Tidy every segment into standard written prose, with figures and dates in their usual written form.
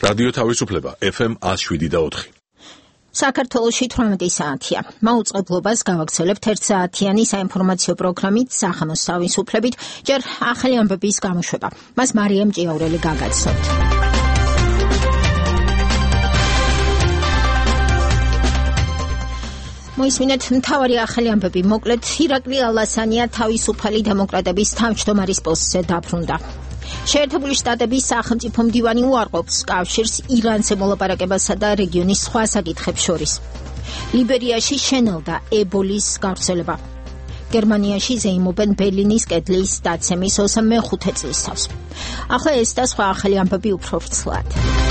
რადიო თავისუფლება FM 107.4. საქართველოში 18 საათია. მაუწყებლობას გავაგრძელებთ 1 საათიანი საინფორმაციო პროგრამით სახამოს თავისუფლებით, ჯერ ახალი ამბების გამოშვება. მას მარიამ ჭიაურელი გაგაცნობთ. მოისმინეთ მთავარი ახალი ამბები. მოკლედ, ირაკლი ალასანია თავისუფალი დემოკრატების თავმჯდომარის პოსტზე დაბრუნდა. შეერთებული შტატების სახელმწიფო მდივანი უარყოფს კავშირს ირანზე მოლაპარაკებასა და რეგიონის სხვა საკითხებს შორის. ლიბერიაში შენელდა ებოლის გავრცელება. გერმანიაში ზეიმობენ ბერლინის კედლის დაცემის 25 წლისთავს. ახლა ეს და სხვა ახალი ამბები უფრო ვრცლად.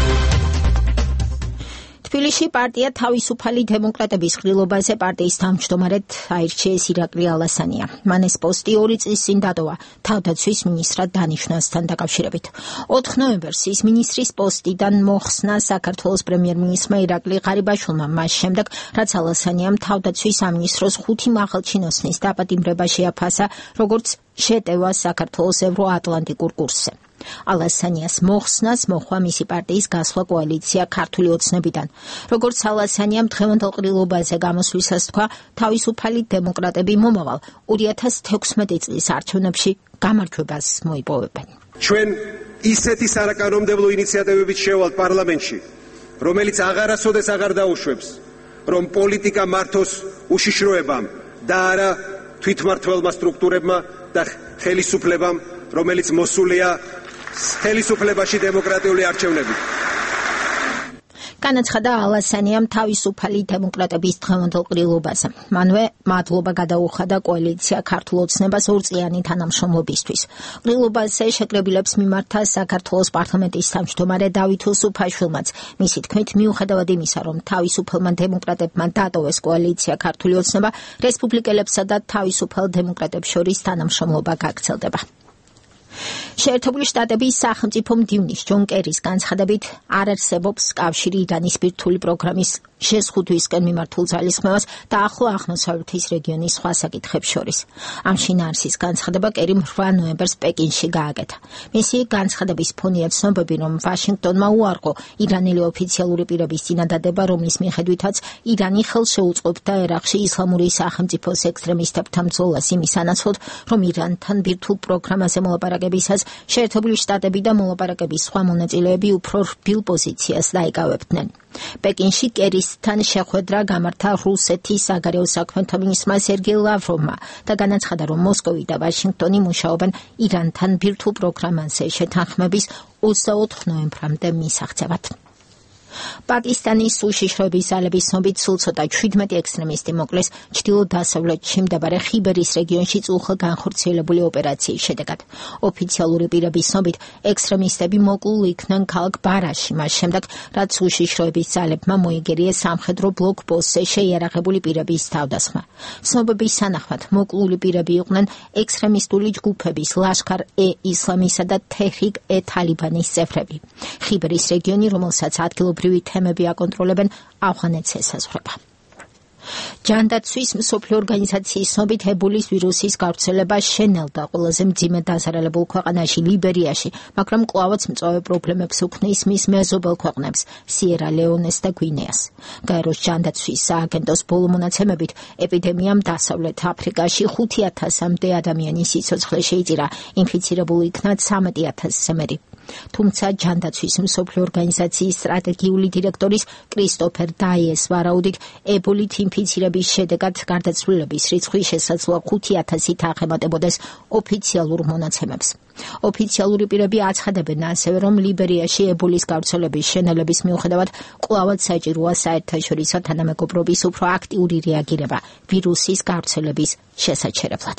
თბილისში პარტია თავისუფალი დემოკრატების ყრილობაზე პარტიის თავმჯდომარედ აირჩიეს ირაკლი ალასანია. მან ეს პოსტი 2 წლის წინ დატოვა თავდაცვის მინისტრად დანიშვნასთან დაკავშირებით. 4 ნოემბერს ის მინისტრის პოსტიდან მოხსნა საქართველოს პრემიერ-მინისტრმა ირაკლი ღარიბაშვილმა, მას შემდეგ, რაც ალასანიამ თავდაცვის სამინისტროს 5 მაღალჩინოსნის დაპატიმრება შეაფასა, როგორც შეტევა საქართველოს ევროატლანტიკურ კურსზე. ალასანიას მოხსნას მოხვა მისი პარტიის გასვლა კოალიცია ქართული ოცნებიდან. როგორც ალასანიამ დღევანდელ ყრილობაზე გამოსვლისას თქვა, თავისუფალი დემოკრატები მომავალ 2016 წლის არჩევნებში გამარჯვებას მოიპოვებენ. ჩვენ ისეთი სარაკანონმდებლო ინიციატივებით შევალთ პარლამენტში, რომელიც აღარასოდეს აღარ დაუშვებს, რომ პოლიტიკა მართოს უშიშროებამ და არა თვითმმართველმა სტრუქტურებმა და ხელისუფლებამ, რომელიც მოსულია ხელისუფლებაში დემოკრატიული არჩევნებით. განაცხადა ალასანიამ თავისუფალი დემოკრატების დღევანდელ ყრილობაზე. მანვე მადლობა გადაუხადა კოალიცია ქართულ ოცნებას 2 წლიანი თანამშრომლობისთვის. ყრილობაზე შეკრებილებს მიმართა საქართველოს პარლამენტის თავმჯდომარე დავით უსუფაშვილმაც. მისი თქმით, მიუხედავად იმისა, რომ თავისუფალმა დემოკრატებმა დატოვეს კოალიცია ქართული ოცნება, რესპუბლიკელებსა და თავისუფალ დემოკრატებს შორის თანამშრომლობა გაგრძელდება. შეერთებული შტატების სახელმწიფო მდივნის ჯონ კერის განცხადებით არ არსებობს კავშირი ირანის ბირთვული პროგრამის შეზღუდვისკენ მიმართულ ძალისხმევას და ახლო აღმოსავლეთის რეგიონის სხვა საკითხებს შორის. ამ შინაარსის განცხადება კერიმ 8 ნოემბერს პეკინში გააკეთა. მისი განცხადების ფონია ცნობები, რომ ვაშინგტონმა უარყო ირანელი ოფიციალური პირების წინადადება, რომლის მიხედვითაც ირანი ხელს შეუწყობდა ერაყში ისლამური სახელმწიფოს ექსტრემისტებთან ბრძოლას იმის სანაცვლოდ, რომ ირანთან ბირთვულ პროგრამაზე მოლაპარაკებისას შეერთებული შტატები და მოლაპარაკების სხვა მონაწილეები უფრო რბილ პოზიციას დაიკავებდნენ. პეკინში კერისთან შეხვედრა გამართა რუსეთის საგარეო საქმეთა მინისტრმა სერგეი ლავროვმა და განაცხადა, რომ მოსკოვი და ვაშინგტონი მუშაობენ ირანთან ბირთვულ პროგრამაზე შეთანხმების 24 ნოემბრამდე მისაღწევად. პაკისტანის უშიშროების ძალების ცნობით სულ ცოტა 17 ექსტრემისტი მოკლეს ჩრდილო-დასავლეთში მდებარე ხიბერის რეგიონში წულხილ განხორციელებული ოპერაციის შედეგად. ოფიციალური პირების ცნობით ექსტრემისტები მოკლულ იქნენ ქალაქ ბარაში, მას შემდეგ, რაც უშიშროების ძალებმა მოიგერიეს სამხედრო ბლოკპოსტზე შეიარაღებული პირების თავდასხმა. ცნობების სანახმად მოკლული პირები იყვნენ ექსტრემისტული ჯგუფების ლაშქარ-ე-ისლამისა და თეჰრიკ-ე-თალიბანის წევრები. ხიბერის რეგიონი, რომელსაც ადგილობრივი თემები აკონტროლებენ, ავღანეთს ესაზღვრება. ჯანდაცვის მსოფლიო ორგანიზაციის ცნობით ებოლის ვირუსის გავრცელება შენელდა ყველაზე მძიმე დაზარალებულ ქვეყანაში ლიბერიაში, მაგრამ კვლავაც მწვავე პრობლემებს უქმნის მის მეზობელ ქვეყნებს სიერა ლეონეს და გვინეას. გაეროს ჯანდაცვის სააგენტოს ბოლო მონაცემებით ეპიდემიამ დასავლეთ აფრიკაში 5,000-მდე ადამიანის სიცოცხლე შეიწირა, ინფიცირებული იქნა 13,000-ზე მეტი. თუმცა ჯანდაცვის მსოფლიო ორგანიზაციის სტრატეგიული დირექტორის კრისტოფერ დაიეს ვარაუდით, ებოლით ინფიცირების შედეგად გარდაცვლილების რიცხვი შესაძლოა 5,000-ით აღემატებოდეს ოფიციალურ მონაცემებს. ოფიციალური პირები აცხადებენ ასევე, რომ ლიბერიაში ებოლის გავრცელების შენელების მიუხედავად კვლავაც საჭიროა საერთაშორისო თანამეგობრობის უფრო აქტიური რეაგირება ვირუსის გავრცელების შესაჩერებლად.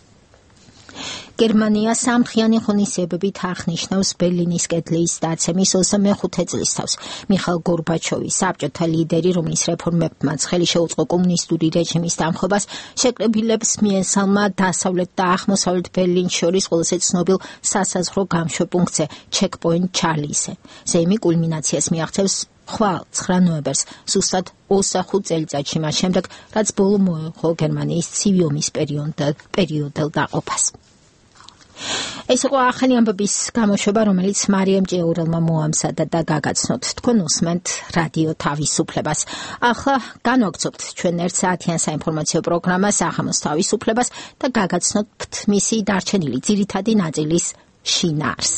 გერმანია სამხიანი ღონისძიებებით აღნიშნავს ბერლინის კედლის დაცემის 25 წლისთავს. მიხაილ გორბაჩოვი, საბჭოთა ლიდერი, რომლის რეფორმებმაც ხელი შეუწყო კომუნისტური რეჟიმის დამხობას, შეკრებილებს მიესალმა დასავლეთ და აღმოსავლეთ ბერლინს შორის ყველაზე ცნობილ სასაზღვრო გამშვებპუნქტზე, ჩეკპოინტ ჩარლიზე. ზეიმი კულმინაციას მიაღწევს ხვალ 9 ნოემბერს, ზუსტად 25 წელიწადში მას შემდეგ, რაც ბოლო მოეღო გერმანიის ცივი ომის პერიოდელ დაყოფას. ეს იყო ახალი ამბების გამოშვება, რომელიც მარიამ ჭიაურელმა მოამზადა და გაგაცნოთ. თქვენ უსმენთ რადიო თავისუფლებას. ახლა განვაგრძობთ ჩვენ 1 საათიან საინფორმაციო პროგრამა სახამოს თავისუფლებას და გაგაცნობთ მისი დარჩენილი ძირითადი ნაწილის შინაარს.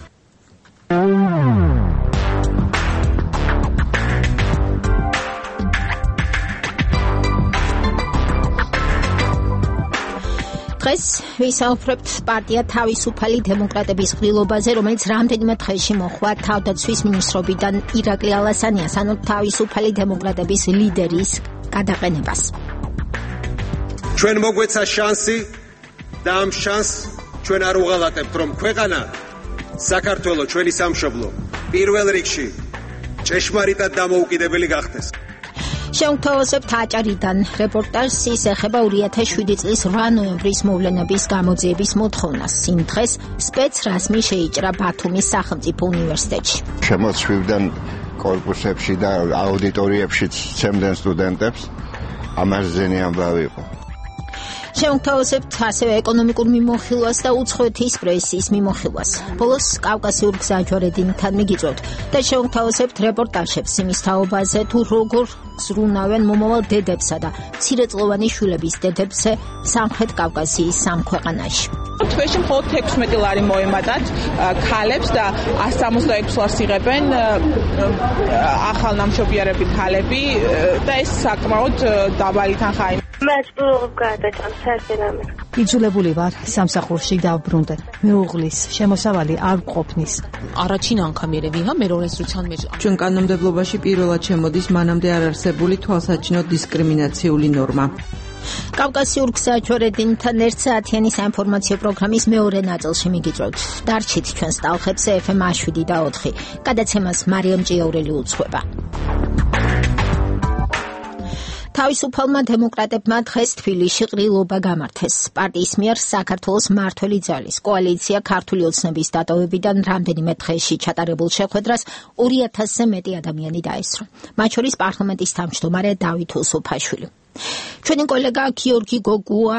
დღეს ვისაუბრებთ პარტია თავისუფალი დემოკრატების ყრილობაზე, რომელიც რამდენიმე დღეში მოხდა თავდაცვის მინისტრობიდან ირაკლი ალასანიას, ანუ თავისუფალი დემოკრატების ლიდერის გადაყენებას. ჩვენ მოგვეცა შანსი და ამ შანსს ჩვენ არ უღალატებთ, რომ ქვეყანა, საქართველო, ჩვენი სამშობლო, პირველ რიგში ჭეშმარიტად დამოუკიდებელი გახდეს. Შეგვთავაზებთ აჭარიდან რეპორტაჟს, ის ეხება 2007 წლის 8 ნოემბრის მოვლენების გამოძიების მოთხოვნას. იმ დღეს სპეცრასმი შეიჭრა ბათუმის სახელმწიფო უნივერსიტეტში. შემოწმებდნენ კორპუსებში და აუდიტორიებში ცემდნენ სტუდენტებს. ამაზე ამბავი იყო. Შეგვთავაზებთ ასევე ეკონომიკურ მიმოხილვას და უცხოეთის პრესის მიმოხილვას. ბოლოს კავკასიურ გზაჯვარედინთან მიგიწვევთ და შეგვთავაზებთ რეპორტაჟებს იმის თაობაზე, თუ როგორ ზრუნავენ მომავალ დედებსა და მცირეწლოვანი შვილების დედებზე სამხრეთ კავკასიის 3 ქვეყანაში. თვეში მხოლოდ 16 ლარი მოემატათ ქალებს და 166 ლარს იღებენ ახალნამშობიარები ქალები და ეს საკმაოდ დაბალი თანხაა. იძულებული ვარ სამსახურში დავბრუნდე. მეუღლის შემოსავალი არ მყოფნის. առաջին անգամ երևի, մերորես რուցան մեր. Ჩვენ კანონმდებლობაში პირველად შემოდის მანამდე არ არსებული თვალსაჩინო დისკრიმინაციული ნორმა. კავკასიურ გზაჯვარედინთან 1 საათიანი საინფორმაციო პროგრამის მეორე ნაწილში მიგიწვევთ. დარჩით ჩვენს ტალღებზე FM 7 და 4. გადაცემას მარიამ ჭიაურელი უძღვება. თავისუფალმა დემოკრატებმა დღეს თბილისში ყრილობა გამართეს. პარტიის მიერ საქართველოს მმართველი ძალის კოალიცია ქართული ოცნების დატოვებიდან რამდენიმე დღეში ჩატარებულ შეხვედრას 2000-ზე მეტი ადამიანი დაესწრო. მათ შორის პარლამენტის თავმჯდომარე დავით უსუფაშვილი. ჩვენი კოლეგა გიორგი გოგუა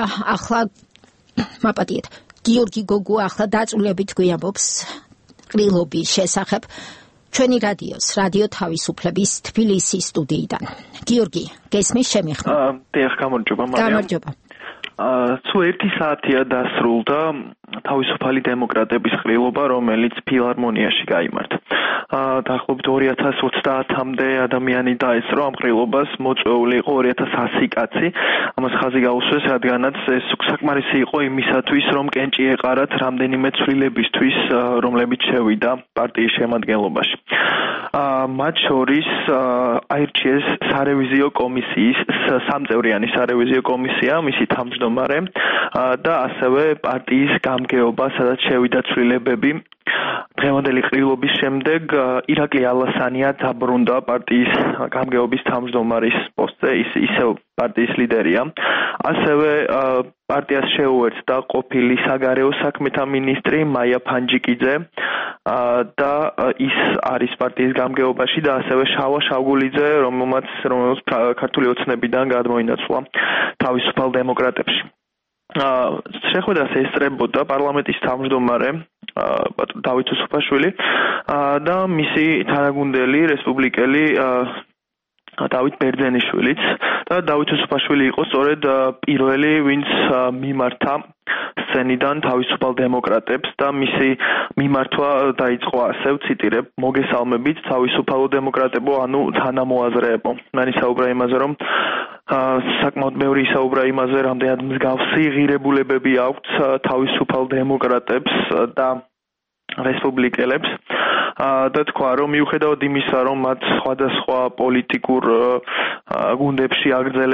ახლა დაწვრილებით გვიამბობს ყრილობის შესახებ. ჩვენი რადიო თავისუფლების თბილისის სტუდიიდან. გიორგი, გესმის შემიხმა? დიახ, გამარჯობა მარიამ. გამარჯობა. თუ 1 საათია დასრულდა თავისუფალი დემოკრატების ყრილობა, რომელიც ფილარმონიაში გაიმართა. დაახლოებით 2030-მდე ადამიანი დაესწრო ამ ყრილობას, მოწვეული იყო 2100 კაცი. ამას ხაზი გაუსვეს, რადგანაც ეს საკმარისი იყო იმისათვის, რომ კენჭი ეყარათ რამდენიმე ცვლილებისთვის, რომლებიც შევიდა პარტიის შემადგენლობაში. მათ შორის აირჩიეს სარევიზიო კომისიის 3-წევრიანი სარევიზიო კომისია, მისი თავმჯდომარე და ასევე პარტიის გამგეობა, სადაც შევიდა ცვლილებები. დღევანდელი ყრილობის შემდეგ ირაკლი ალასანია დაბრუნდა პარტიის გამგეობის თავმჯდომარის პოსტზე, ისევ პარტიის ლიდერია. ასევე პარტიას შეუერთდა ყოფილი საგარეო საქმეთა მინისტრი მაია ფანჯიკიძე და ის არის პარტიის გამგეობაში და ასევე შავა შავგულიძე, რომელმაც ქართული ოცნებიდან გადმოინაცვლა თავისუფალ დემოკრატებში. შეხვედრას ესწრებოდა პარლამენტის თავმჯდომარე დავით უსუფაშვილი და მისი თანაგუნდელი რესპუბლიკელი დავით ბერძენიშვილიც და დავით უსუფაშვილი იყო სწორედ პირველი, ვინც მიმართა სცენიდან თავისუფალ დემოკრატებს და მისი მიმართვა დაიწყო ასე, ვციტირებ, მოგესალმებით თავისუფალო დემოკრატებო, ანუ თანამოაზრეებო. მან ისაუბრა იმაზე, რომ საკმაოდ ბევრი ისაუბრა იმაზე, რამდენად მსგავსი ღირებულებები აქვთ თავისუფალ დემოკრატებს და რესპუბლიკელებს და თქვა, რომ მიუხედავად იმისა, რომ მათ სხვადასხვა პოლიტიკურ გუნდებში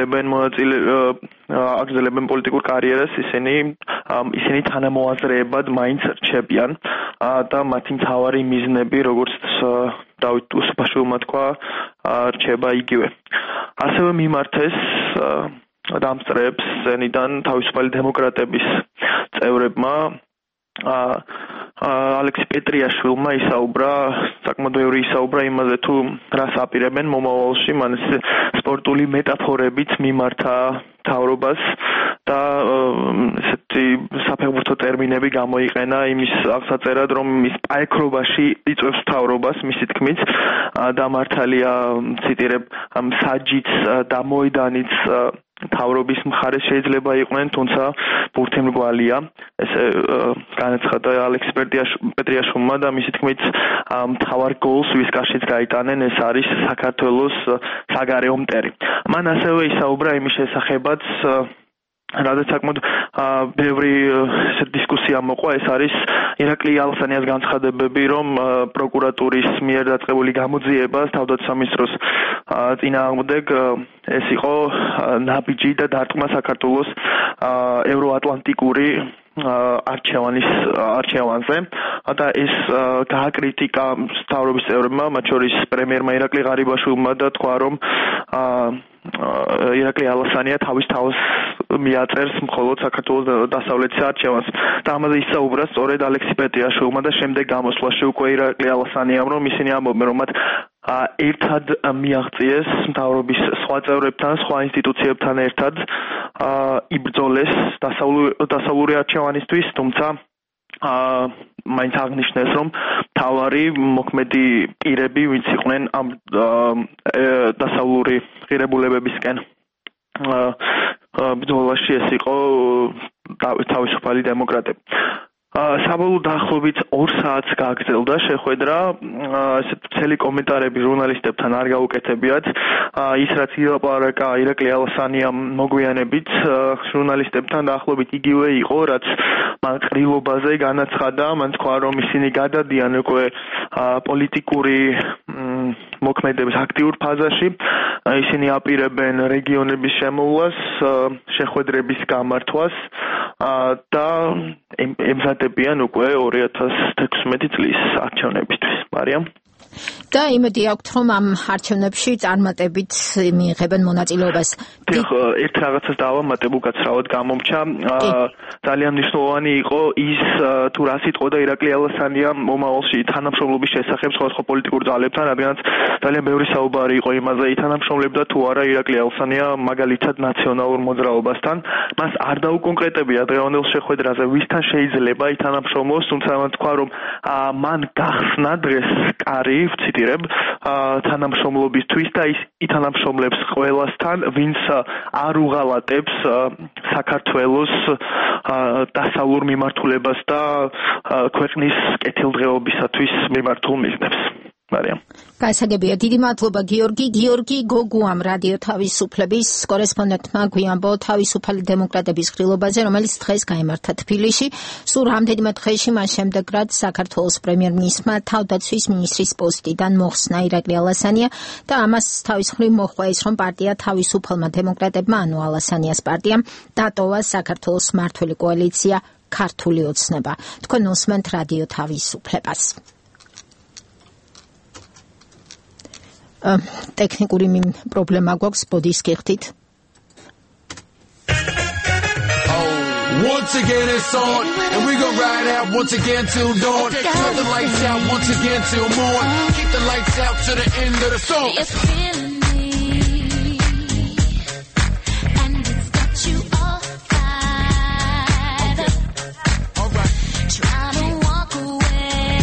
აგრძელებენ პოლიტიკურ კარიერას, ისინი თანამოაზრეებად მაინც რჩებიან და მათი მთავარი მიზნები, როგორც დავით უსუფაშვილმა თქვა, რჩება იგივე. ასევე მიმართეს დამსწრეებს სცენიდან თავისუფალი დემოკრატების წევრებმა ალექსი პეტრიაშვილმა ისაუბრა, საკმაოდ ბევრი ისაუბრა იმაზე, თუ რას აპირებენ მომავალში, მან სპორტული მეტაფორებით მიმართა მთავრობას და ესეთი საფეხბურთო ტერმინები გამოიყენა იმის აღსაწერად, რომ ის პაექრობაში იწვევს მთავრობას, მისი თქმით, და მართალია ციტირებ, საჯიც და მოედანიც თავრობის მხარეს შეიძლება იყვნენ, თუმცა ბურთემრგვალია, ესე განაცხადა ალექსი პეტრიაშვილმა და მისი თქმით, მთავარ გოლს ვის კარშიც გაიტანენ, ეს არის საქართველოს საგარეო მტერი. მან ასევე ისაუბრა იმის შესახებაც, რადგან საკმაოდ ბევრი დისკუსია მოყვა, ეს არის ირაკლი ალასანიას განცხადებები, რომ პროკურატურის მიერ დაწყებული გამოძიებას თავდაცვის მინისტროს წინააღმდეგ ეს იყო ნაბიჯი და დარტყმა საქართველოს ევროატლანტიკური არჩევანზე და ეს გააკრიტიკა მთავრობის წევრებმა, მათ შორის პრემიერმა ირაკლი ღარიბაშვილმა და თქვა, რომ ირაკლი ალასანია თავის თავს მიაწერს მხოლოდ საქართველოს დასავლეთის არჩევანს. და ამაზე ისაუბრა სწორედ ალექსი პეტრიაშვილმა და შემდეგ გამოსვლაში უკვე ირაკლი ალასანიამ, რომ ისინი ამბობენ, რომ მათ ერთად მიაღწიეს მთავრობის სხვა წევრებთან, სხვა ინსტიტუციებთან ერთად იბრძოლეს დასავლური არჩევანისთვის, თუმცა მაინც აღნიშნეს, რომ მთავარი მოქმედი პირები, ვინც იყვნენ ამ დასავლური ღირებულებებისკენ ბრძოლაში, ეს იყო თავისუფალი დემოკრატები. საბოლოოდ დაახლოებით 2 საათს გაგრძელდა შეხვედრა, ესეთ მთელი კომენტარები ჟურნალისტებთან არ გაუკეთებიათ. ის რაც ილაპარაკა ირაკლი ალასანიამ მოგვიანებით ჟურნალისტებთან დაახლოებით იგივე იყო, რაც მან ყრილობაზე განაცხადა, მან თქვა, რომ ისინი გადადიან უკვე პოლიტიკური მოქმედების აქტიურ ფაზაში, ისინი აპირებენ რეგიონების შემოვლას, შეხვედრების გამართვას და ემზადებიან უკვე 2016 წლის არჩევნებისთვის. მარიამ და იმედი აქვთ, რომ ამ არჩევნებში წარმატებით მიიღებენ მონაწილეობას. ერთ რაღაცას დავამატებ, უკაცრავად გამომჩა. ძალიან მნიშვნელოვანი იყო ის, თუ რა სიტყოდა ირაკლი ალასანია მომავალში თანამშრომლობის შესახებ სხვადასხვა პოლიტიკურ ძალებთან, რადგანაც ძალიან ბევრი საუბარი იყო იმაზე, ითანამშრომლებდა თუ არა ირაკლი ალასანია მაგალითად ნაციონალურ მოძრაობასთან. მას არ დაუკონკრეტებია დღევანდელ შეხვედრაზე, ვისთან შეიძლება ითანამშრომლოს, თუმცა მან თქვა, რომ მან გახსნა დღეს კარი, ვციტირებ, თანამშრომლობისთვის და ის ითანამშრომლებს ყველასთან, ვინც არ უღალატებს საქართველოს დასავლურ მიმართულებას და ქვეყნის კეთილდღეობისათვის მიმართულ მიზნებს. მარიამ გასაგებია, დიდი მადლობა გიორგი გოგუამ რადიო თავისუფლების კორესპონდენტმა გვიამბო თავისუფალი დემოკრატების ღრილობაზე, რომელიც დღეს გაიმართა თბილისში. სულ რამდენიმე დღეში მას შემდეგ, რაც საქართველოს პრემიერ-მინისტრმა თავდაცვის მინისტრის პოსტიდან მოხსნა ირაკლი ალასანია და ამას თავის მხრივ მოჰყვა ის, რომ პარტია თავისუფალმა დემოკრატებმა, ანუ ალასანიას პარტიამ, დატოვა საქართველოს მმართველი კოალიცია ქართული ოცნება. თქვენ უსმენთ რადიო თავისუფლებას. ტექნიკური პრობლემა გვაქვს, ბოდის გიხდით. Once again it's on, and we gon' ride out once again till dawn. Turn the lights out once again till morn. Keep the lights out to the end of the song. It's feeling me, and it's got you all fired up. All right. Trying to walk away,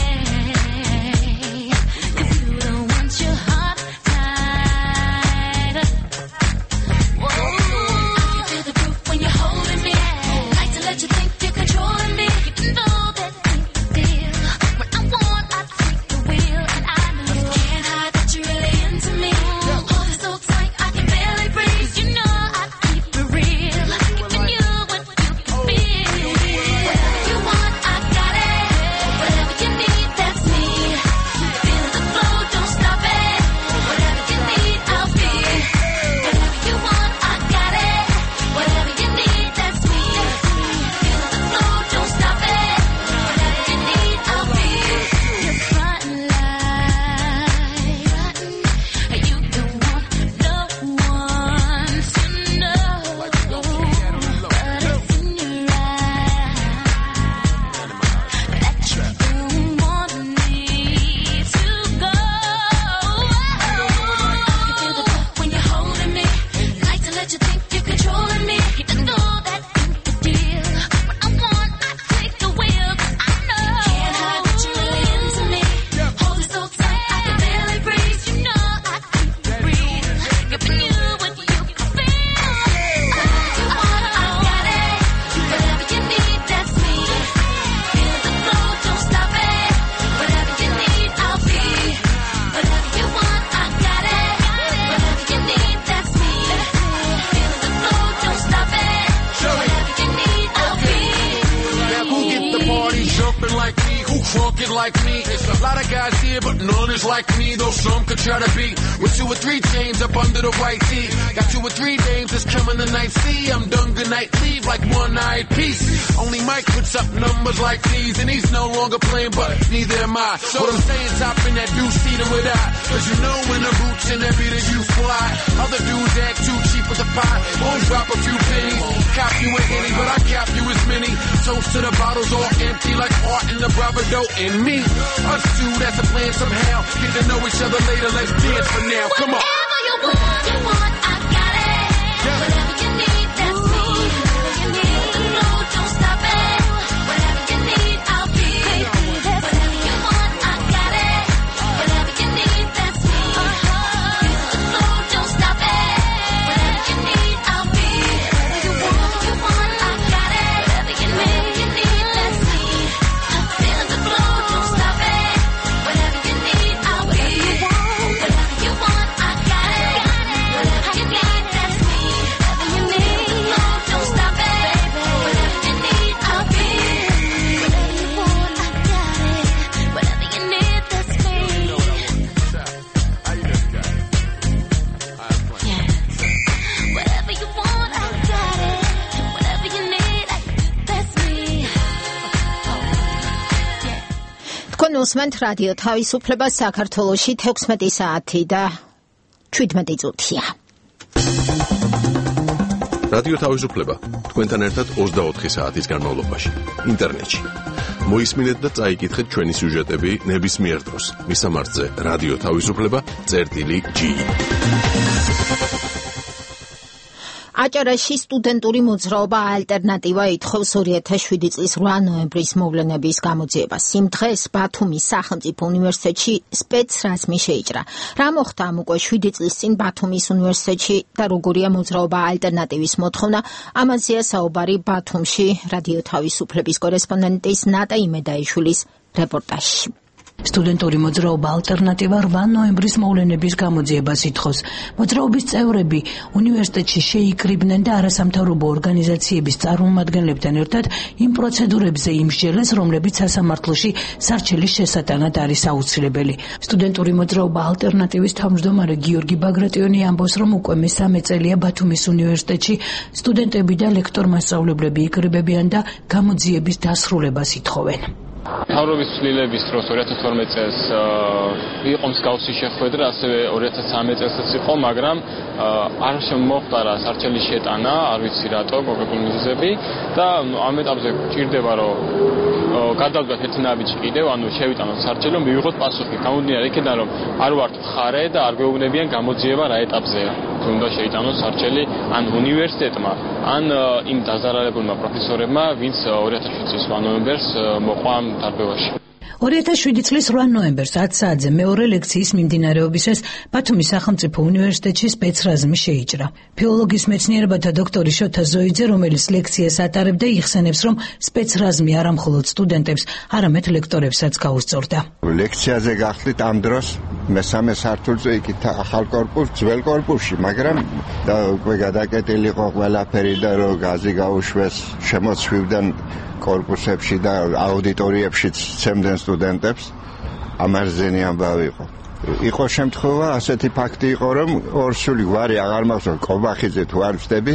'cause you don't want your heart tied up. Whoa, I can feel the proof when you're holding me. Let you think you're controlling me. You know that ain't the deal. When I want, I take the wheel, and I know you can't hide that you're really into me. like me. It's a lot of guys here, but none is like me. Though some could try to be with 2 or 3 chains up under the white tee. Got 2 or 3 dames that's coming the night. See, I'm done. Good night, leave like one-eyed piece. Only Mike puts up numbers like these, and he's no longer playing, but neither am I. So what I'm saying, top in that deuce-seater with I. Cause you know when the boots and that beater you fly. Other dudes act too cheap with the pie. Won't drop a few pennies. Cop you a henny, but I cap you as many. Toast to the bottles all empty like art in the Bravado and me. Us two, that's a plan somehow. Get to know each other later, let's dance for now. Come on. Whatever you want, I got it. Yeah. Whatever you need, that's me. Whatever you need, the flow, don't stop it. Whatever you need, I'll be. Whatever you want, I got it. Whatever you need, that's me. The flow, don't stop it. Whatever you need, I'll be. Whatever you want, I got it. Whatever you need, that's me. I'm feeling the flow, don't stop it. Whatever you need, I'll be. Whatever you want, I got it. Whatever you need, that's me. Whatever you need, the flow, don't stop it. Whatever you need, I'll be. Whatever you want, I got it. Whatever you need, that's me. Whatever you want, I got it. Whatever you need, that's me. თქვენ უსმენთ რადიო თავისუფლება საქართველოში 16 საათი და 17 წუთია. რადიო თავისუფლება თქვენთან ერთად 24 საათის განმავლობაში ინტერნეტში. მოისმინეთ და წაიკითხეთ ჩვენი სიუჟეტები ნებისმიერ დროს. მისამართზე რადიო თავისუფლება.gi. აჭარაში სტუდენტური მოძრაობა ალტერნატივა ითხოვს 2007 წლის 8 ნოემბრის მოვლენების გამოძიებას. იმ დღეს ბათუმის სახელმწიფო უნივერსიტეტში სპეცრაზმი შეიჭრა. რა მოხდა ამ უკვე 7 წლის წინ ბათუმის უნივერსიტეტში და როგორია მოძრაობა ალტერნატივის მოთხოვნა? ამაზეა საუბარი ბათუმში რადიო თავისუფლების კორესპონდენტის ნატა იმედაიშვილის რეპორტაჟში. სტუდენტური მოძრაობა ალტერნატივა 8 ნოემბრის მოვლენების გამოძიებას ითხოვს. მოძრაობის წევრები უნივერსიტეტში შეიკრიბნენ და არასამთავრობო ორგანიზაციების წარმომადგენლებთან ერთად იმ პროცედურებზე იმსჯელეს, რომლებიც სასამართლოში სარჩელის შესატანად არის აუცილებელი. სტუდენტური მოძრაობა ალტერნატივის თავმჯდომარე გიორგი ბაგრატიონი ამბობს, რომ უკვე მესამე წელია ბათუმის უნივერსიტეტში სტუდენტები და ლექტორ-მასწავლებლები იკრიბებიან და გამოძიების დასრულებას ითხოვენ. მთავრობის ცვლილების დროს 2012 წელს იყო მსგავსი შეხვედრა, ასევე 2013 წელსაც იყო, მაგრამ არ შემოხდარა სარჩელის შეტანა, არ ვიცი რატო, კონკრეტული მიზეზები და ამ ეტაპზე გვჭირდება, რომ გადავდგათ ერთი ნაბიჯი კიდევ, ანუ შევიტანოთ სარჩელი, რომ მივიღოთ პასუხი. გამომდინარე იქიდან, რომ არ ვართ მხარე და არ გვეუბნებიან გამოძიება რა ეტაპზეა. თუ უნდა შეიტანოს სარჩელი ან უნივერსიტეტმა, ან იმ დაზარალებულმა პროფესორებმა, ვინც 2007 წლის 8 ნოემბერს მოყვა დარბევაში. 2007 წლის 8 ნოემბერს 10 საათზე მეორე ლექციის მიმდინარეობისას ბათუმის სახელმწიფო უნივერსიტეტში სპეცრაზმი შეიჭრა. ფილოლოგიის მეცნიერებათა დოქტორი შოთა ზოიძე, რომელიც ლექციას ატარებდა, იხსენებს, რომ სპეცრაზმი არა მხოლოდ სტუდენტებს, არამედ ლექტორებსაც გაუსწორდა. ლექციაზე გახდით ამ დროს მესამე სართულზე იქით ახალ კორპუსში, ძველ კორპუსში, მაგრამ და უკვე გადაკეტილი იყო ყველაფერი და რომ გაზი გაუშვეს, შემოწვივდნენ კორპუსებში და აუდიტორიებში ცემდნენ სტუდენტებს. ამარზენი ამბავი იყო. იყო შემთხვევა, ასეთი ფაქტი იყო, რომ ორსული გვარი აღარ მახსოვს, კობახიძე თუ არ ვწდები,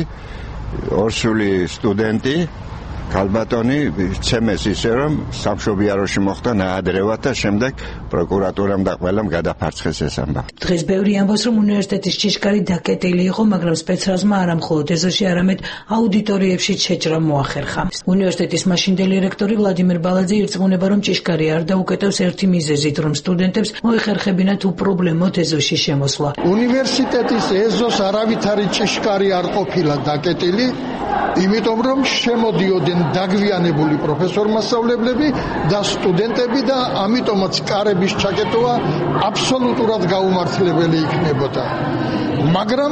ორსული სტუდენტი ქალბატონი ცემეს ისე, რომ სამშობიაროში მოხდა ნაადრევად და შემდეგ პროკურატურამ და ყველამ გადაფარცხეს ეს ამბავი. დღეს ბევრი ამბობს, რომ უნივერსიტეტის ჭიშკარი დაკეტილი იყო, მაგრამ სპეცრაზმმა არა მხოლოდ ეზოში, არამედ აუდიტორიებში შეჭრა მოახერხა. უნივერსიტეტის მაშინდელი რექტორი ვლადიმერ ბალაძე ირწმუნება, რომ ჭიშკარი არ დაუკეტავს ერთი მიზეზით, რომ სტუდენტებს მოეხერხებინათ უპრობლემოდ ეზოში შემოსვლა. უნივერსიტეტის ეზოს არავითარი ჭიშკარი არ ყოფილა დაკეტილი, იმიტომ რომ შემოდიოდნენ დაგვიანებული პროფესორ-მასწავლებლები და სტუდენტები და ამიტომაც კარების ჩაკეტვა აბსოლუტურად გაუმართლებელი იქნებოდა. მაგრამ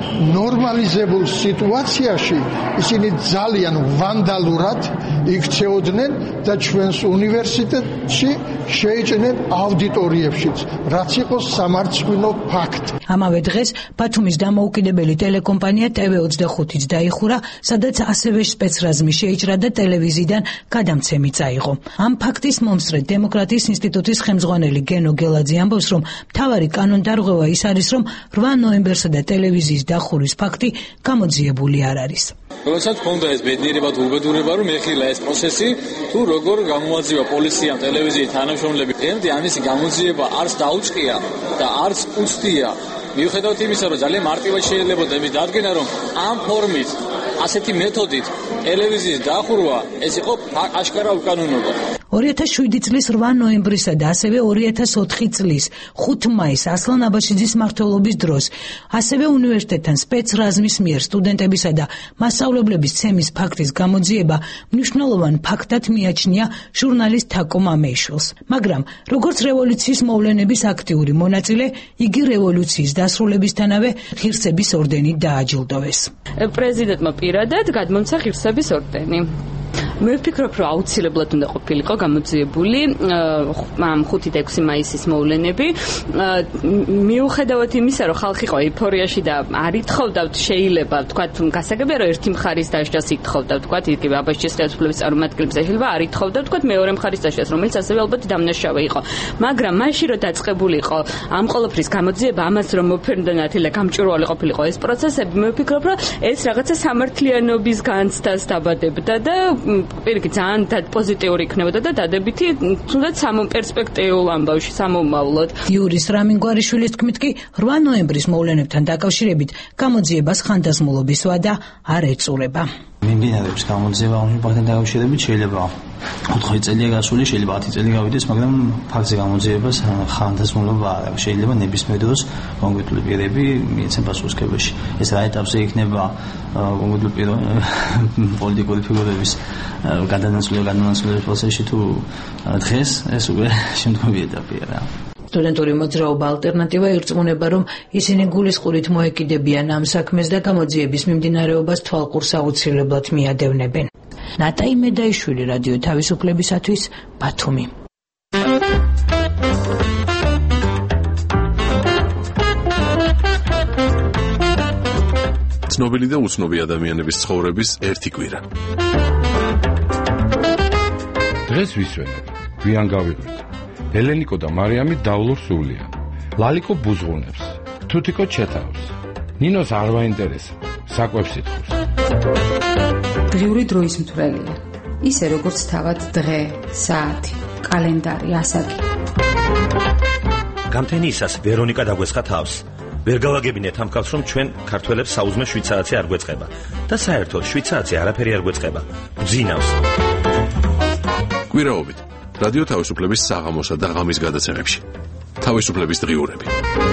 ნორმალიზებულ სიტუაციაში ისინი ძალიან ვანდალურად იქცეოდნენ და ჩვენს უნივერსიტეტში შეიჭნენ აუდიტორიებშიც, რაც იყო სამარცხვინო ფაქტი. ამავე დღეს ბათუმის დამოუკიდებელი ტელეკომპანია TV25-იც დაიხურა, სადაც ასევე სპეცრაზმი შეიჭრა და ტელევიზიიდან გადამცემი წაიღო. ამ ფაქტის მომსწრე დემოკრატიის ინსტიტუტის ხელმძღვანელი გენო გელაძე ამბობს, რომ მთავარი კანონდარღვევა ის არის, რომ 8 ნოემბერსა და ტელევიზიის დახურვის ფაქტი გამოძიებული არ არის. როდესაც ქონდა ეს ბედნიერება თუ უბედურება, რომ ეხილა ეს პროცესი თუ როგორ გამოაძიება პოლიციამ, ტელევიზიის თანამშრომლები, ემდი ამისი გამოძიება არც დაუჭყია და არც უცდია. მიუხედავად იმისა, რომ ძალიან მარტივად შეიძლება იმის დადგენა, რომ ამ ფორმით, ასეთი მეთოდით ტელევიზიის დახურვა ეს იყო აშკარა უკანონობა. 2007 წლის 8 ნოემბრისა და ასევე 2004 წლის 5 მაისს ასლან აბაშიძის მმართველობის დროს ასევე უნივერსიტეტთან სპეცრაზმის მიერ სტუდენტებისა და მასწავლებლების ცემის ფაქტის გამოძიება მნიშვნელოვან ფაქტად მიაჩნია ჟურნალისტ თაკო მამეიშვილს. მაგრამ როგორც რევოლუციის მოვლენების აქტიური მონაწილე, იგი რევოლუციის დასრულებისთანავე ღირსების ორდენით დააჯილდოვეს. პრეზიდენტმა პირადად გადმომცა ღირსების ორდენი. მე ვფიქრობ, რომ აუცილებლად უნდა ყოფილიყო გამოძიებული ამ 5 და 6 მაისის მოვლენები. მიუხედავად იმისა, რომ ხალხი იყო ეიფორიაში და არ ითხოვდათ, შეიძლება ვთქვათ, გასაგებია, რომ ერთი მხარის დასჯას ითხოვდა, ვთქვათ, იგივე აბაშიძის ხელისუფლების წარმომადგენლებს შეიძლება არ ითხოვდა, ვთქვათ, მეორე მხარის დასჯას, რომელიც ასევე ალბათ დამნაშავე იყო. მაგრამ მაშინ რომ დაწყებულიყო ამ ყოველფრის გამოძიება, ამას რომ მოფერნდა ნათელი და გამჭვირვალე ყოფილიყო ეს პროცესები, მე ვფიქრობ, რომ ეს რაღაცა სამართლიანობის განცდას დაბადებდა და პირიქით ძალიან პოზიტიური იქნებოდა და დადებითი თუნდაც პერსპექტიულ ამბავში სამომავლოდ. იურის რამინგვარიშვილის თქმით კი 8 ნოემბრის მოვლენებთან დაკავშირებით გამოძიებას ხანდაზმულობის ვადა არ ეწურება. მიმდინარეობს გამოძიება უნივერსიტეტთან დაკავშირებით, შეიძლება 4 წელია გასული, შეიძლება 10 წელი გავიდეს, მაგრამ ფაქტზე გამოძიებას ხანდაზმულობა არ აქვს. შეიძლება ნებისმიერ დროს კონკრეტული პირები მიეცენ პასუხისმგებლობაში. ეს რა ეტაპზე იქნება კონკრეტული პოლიტიკური ფიგურების გადანაცვლების პროცესში თუ დღეს, ეს უკვე შემდგომი ეტაპია რა. სტუდენტური მოძრაობა ალტერნატივა ირწმუნება, რომ ისინი გულისყურით მოეკიდებიან ამ საქმეს და გამოძიების მიმდინარეობას თვალყურს აუცილებლად მიადევნებენ. ნატაი მედაიშვილი, რადიო თავისუფლებისათვის, ბათუმი. ცნობილი და უცნობი ადამიანების ცხოვრების ერთი კვირა. დღეს ვისვენებ, გვიან გავიღვით. ელენიკო და მარიამი დავლობს სულიან. ლალიკო ბუზღუნებს, თუთიკო ჩეთავს. ნინოს არ ვაინტერესებს, საკვებს ითხოვს. დღიური დროის მთვრელია. ისე როგორც თავად დღე, საათი, კალენდარი, ასაკი. გამთენიისას ვერონიკა დაგვესხა თავს. ვერ გავაგებინეთ ამ კაცს, რომ ჩვენ ქართველებს საუზმე შვიცარიცი არ გვეწყება და საერთოდ შვიცარიცი არაფერი არ გვეწყება. გძინავს. კვირაობით რადიო თავისუფლების საღამოსა და ღამის გადაცემებში. თავისუფლების დღიურები.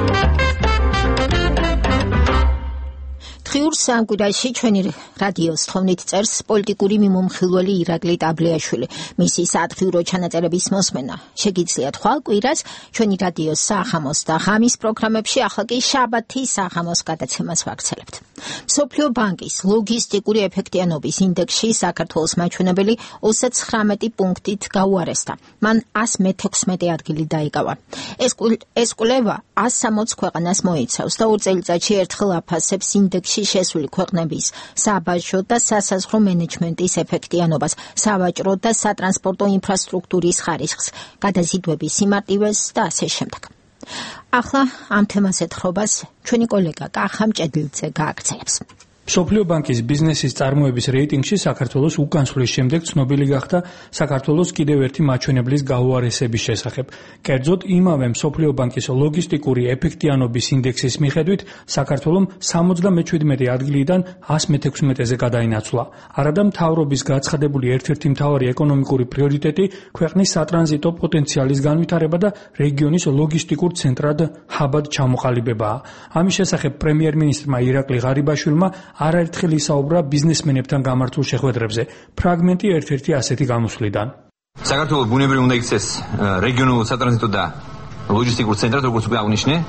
დღიურ სამკვირაში ჩვენი რადიოს თხოვნით წერს პოლიტიკური მიმომხილველი ირაკლი ტაბლიაშვილი. მისი სათხიურო ჩანაწერების მოსმენა შეგიძლიათ ხვალ კვირას ჩვენი რადიოს საღამოს და ღამის პროგრამებში, ახლა კი შაბათის საღამოს გადაცემას ვაგრძელებთ. მსოფლიო ბანკის ლოგისტიკური ეფექტიანობის ინდექსში საქართველოს მაჩვენებელი 39 პუნქტით გაუარესდა. მან 116 ადგილი დაიკავა. ეს კვლევა 160 ქვეყანას მოიცავს და 2 წელიწადში ერთხელ აფასებს ინდექსში შესული ქვეყნების საბაჟო და სასაზღვრო მენეჯმენტის ეფექტიანობას, სავაჭრო და სატრანსპორტო ინფრასტრუქტურის ხარისხს, გადაზიდვების სიმარტივეს და ასე შემდეგ. ახლა ამ თემაზე თხრობას ჩვენი კოლეგა კახა მჭედლიძე გააგრძელებს. მსოფლიო ბანკის ბიზნესის წარმოების რეიტინგში საქართველოს უკანსვლის შემდეგ ცნობილი გახდა საქართველოს კიდევ ერთი მაჩვენებლის გაუარესების შესახებ. კერძოდ, იმავე მსოფლიო ბანკის ლოგისტიკური ეფექტიანობის ინდექსის მიხედვით საქართველომ 77 ადგილიდან 116-ზე გადაინაცვლა. არადა მთავრობის გაცხადებული ერთ-ერთი მთავარი ეკონომიკური პრიორიტეტი ქვეყნის სატრანზიტო პოტენციალის განვითარება და რეგიონის ლოგისტიკურ ცენტრად ჰაბად ჩამოყალიბებაა. ამის შესახებ პრემიერ-მინისტრმა ირაკლი ღარიბაშვილმა არაერთხელ ისაუბრა ბიზნესმენებთან გამართულ შეხვედრებზე. ფრაგმენტი ერთ-ერთი ასეთი გამოსვლიდან. საქართველოს ბუნებრივი უნდა იქცეს რეგიონულ სატრანზიტო და ლოჯისტიკურ ცენტრად, როგორც უკვე აღნიშნე,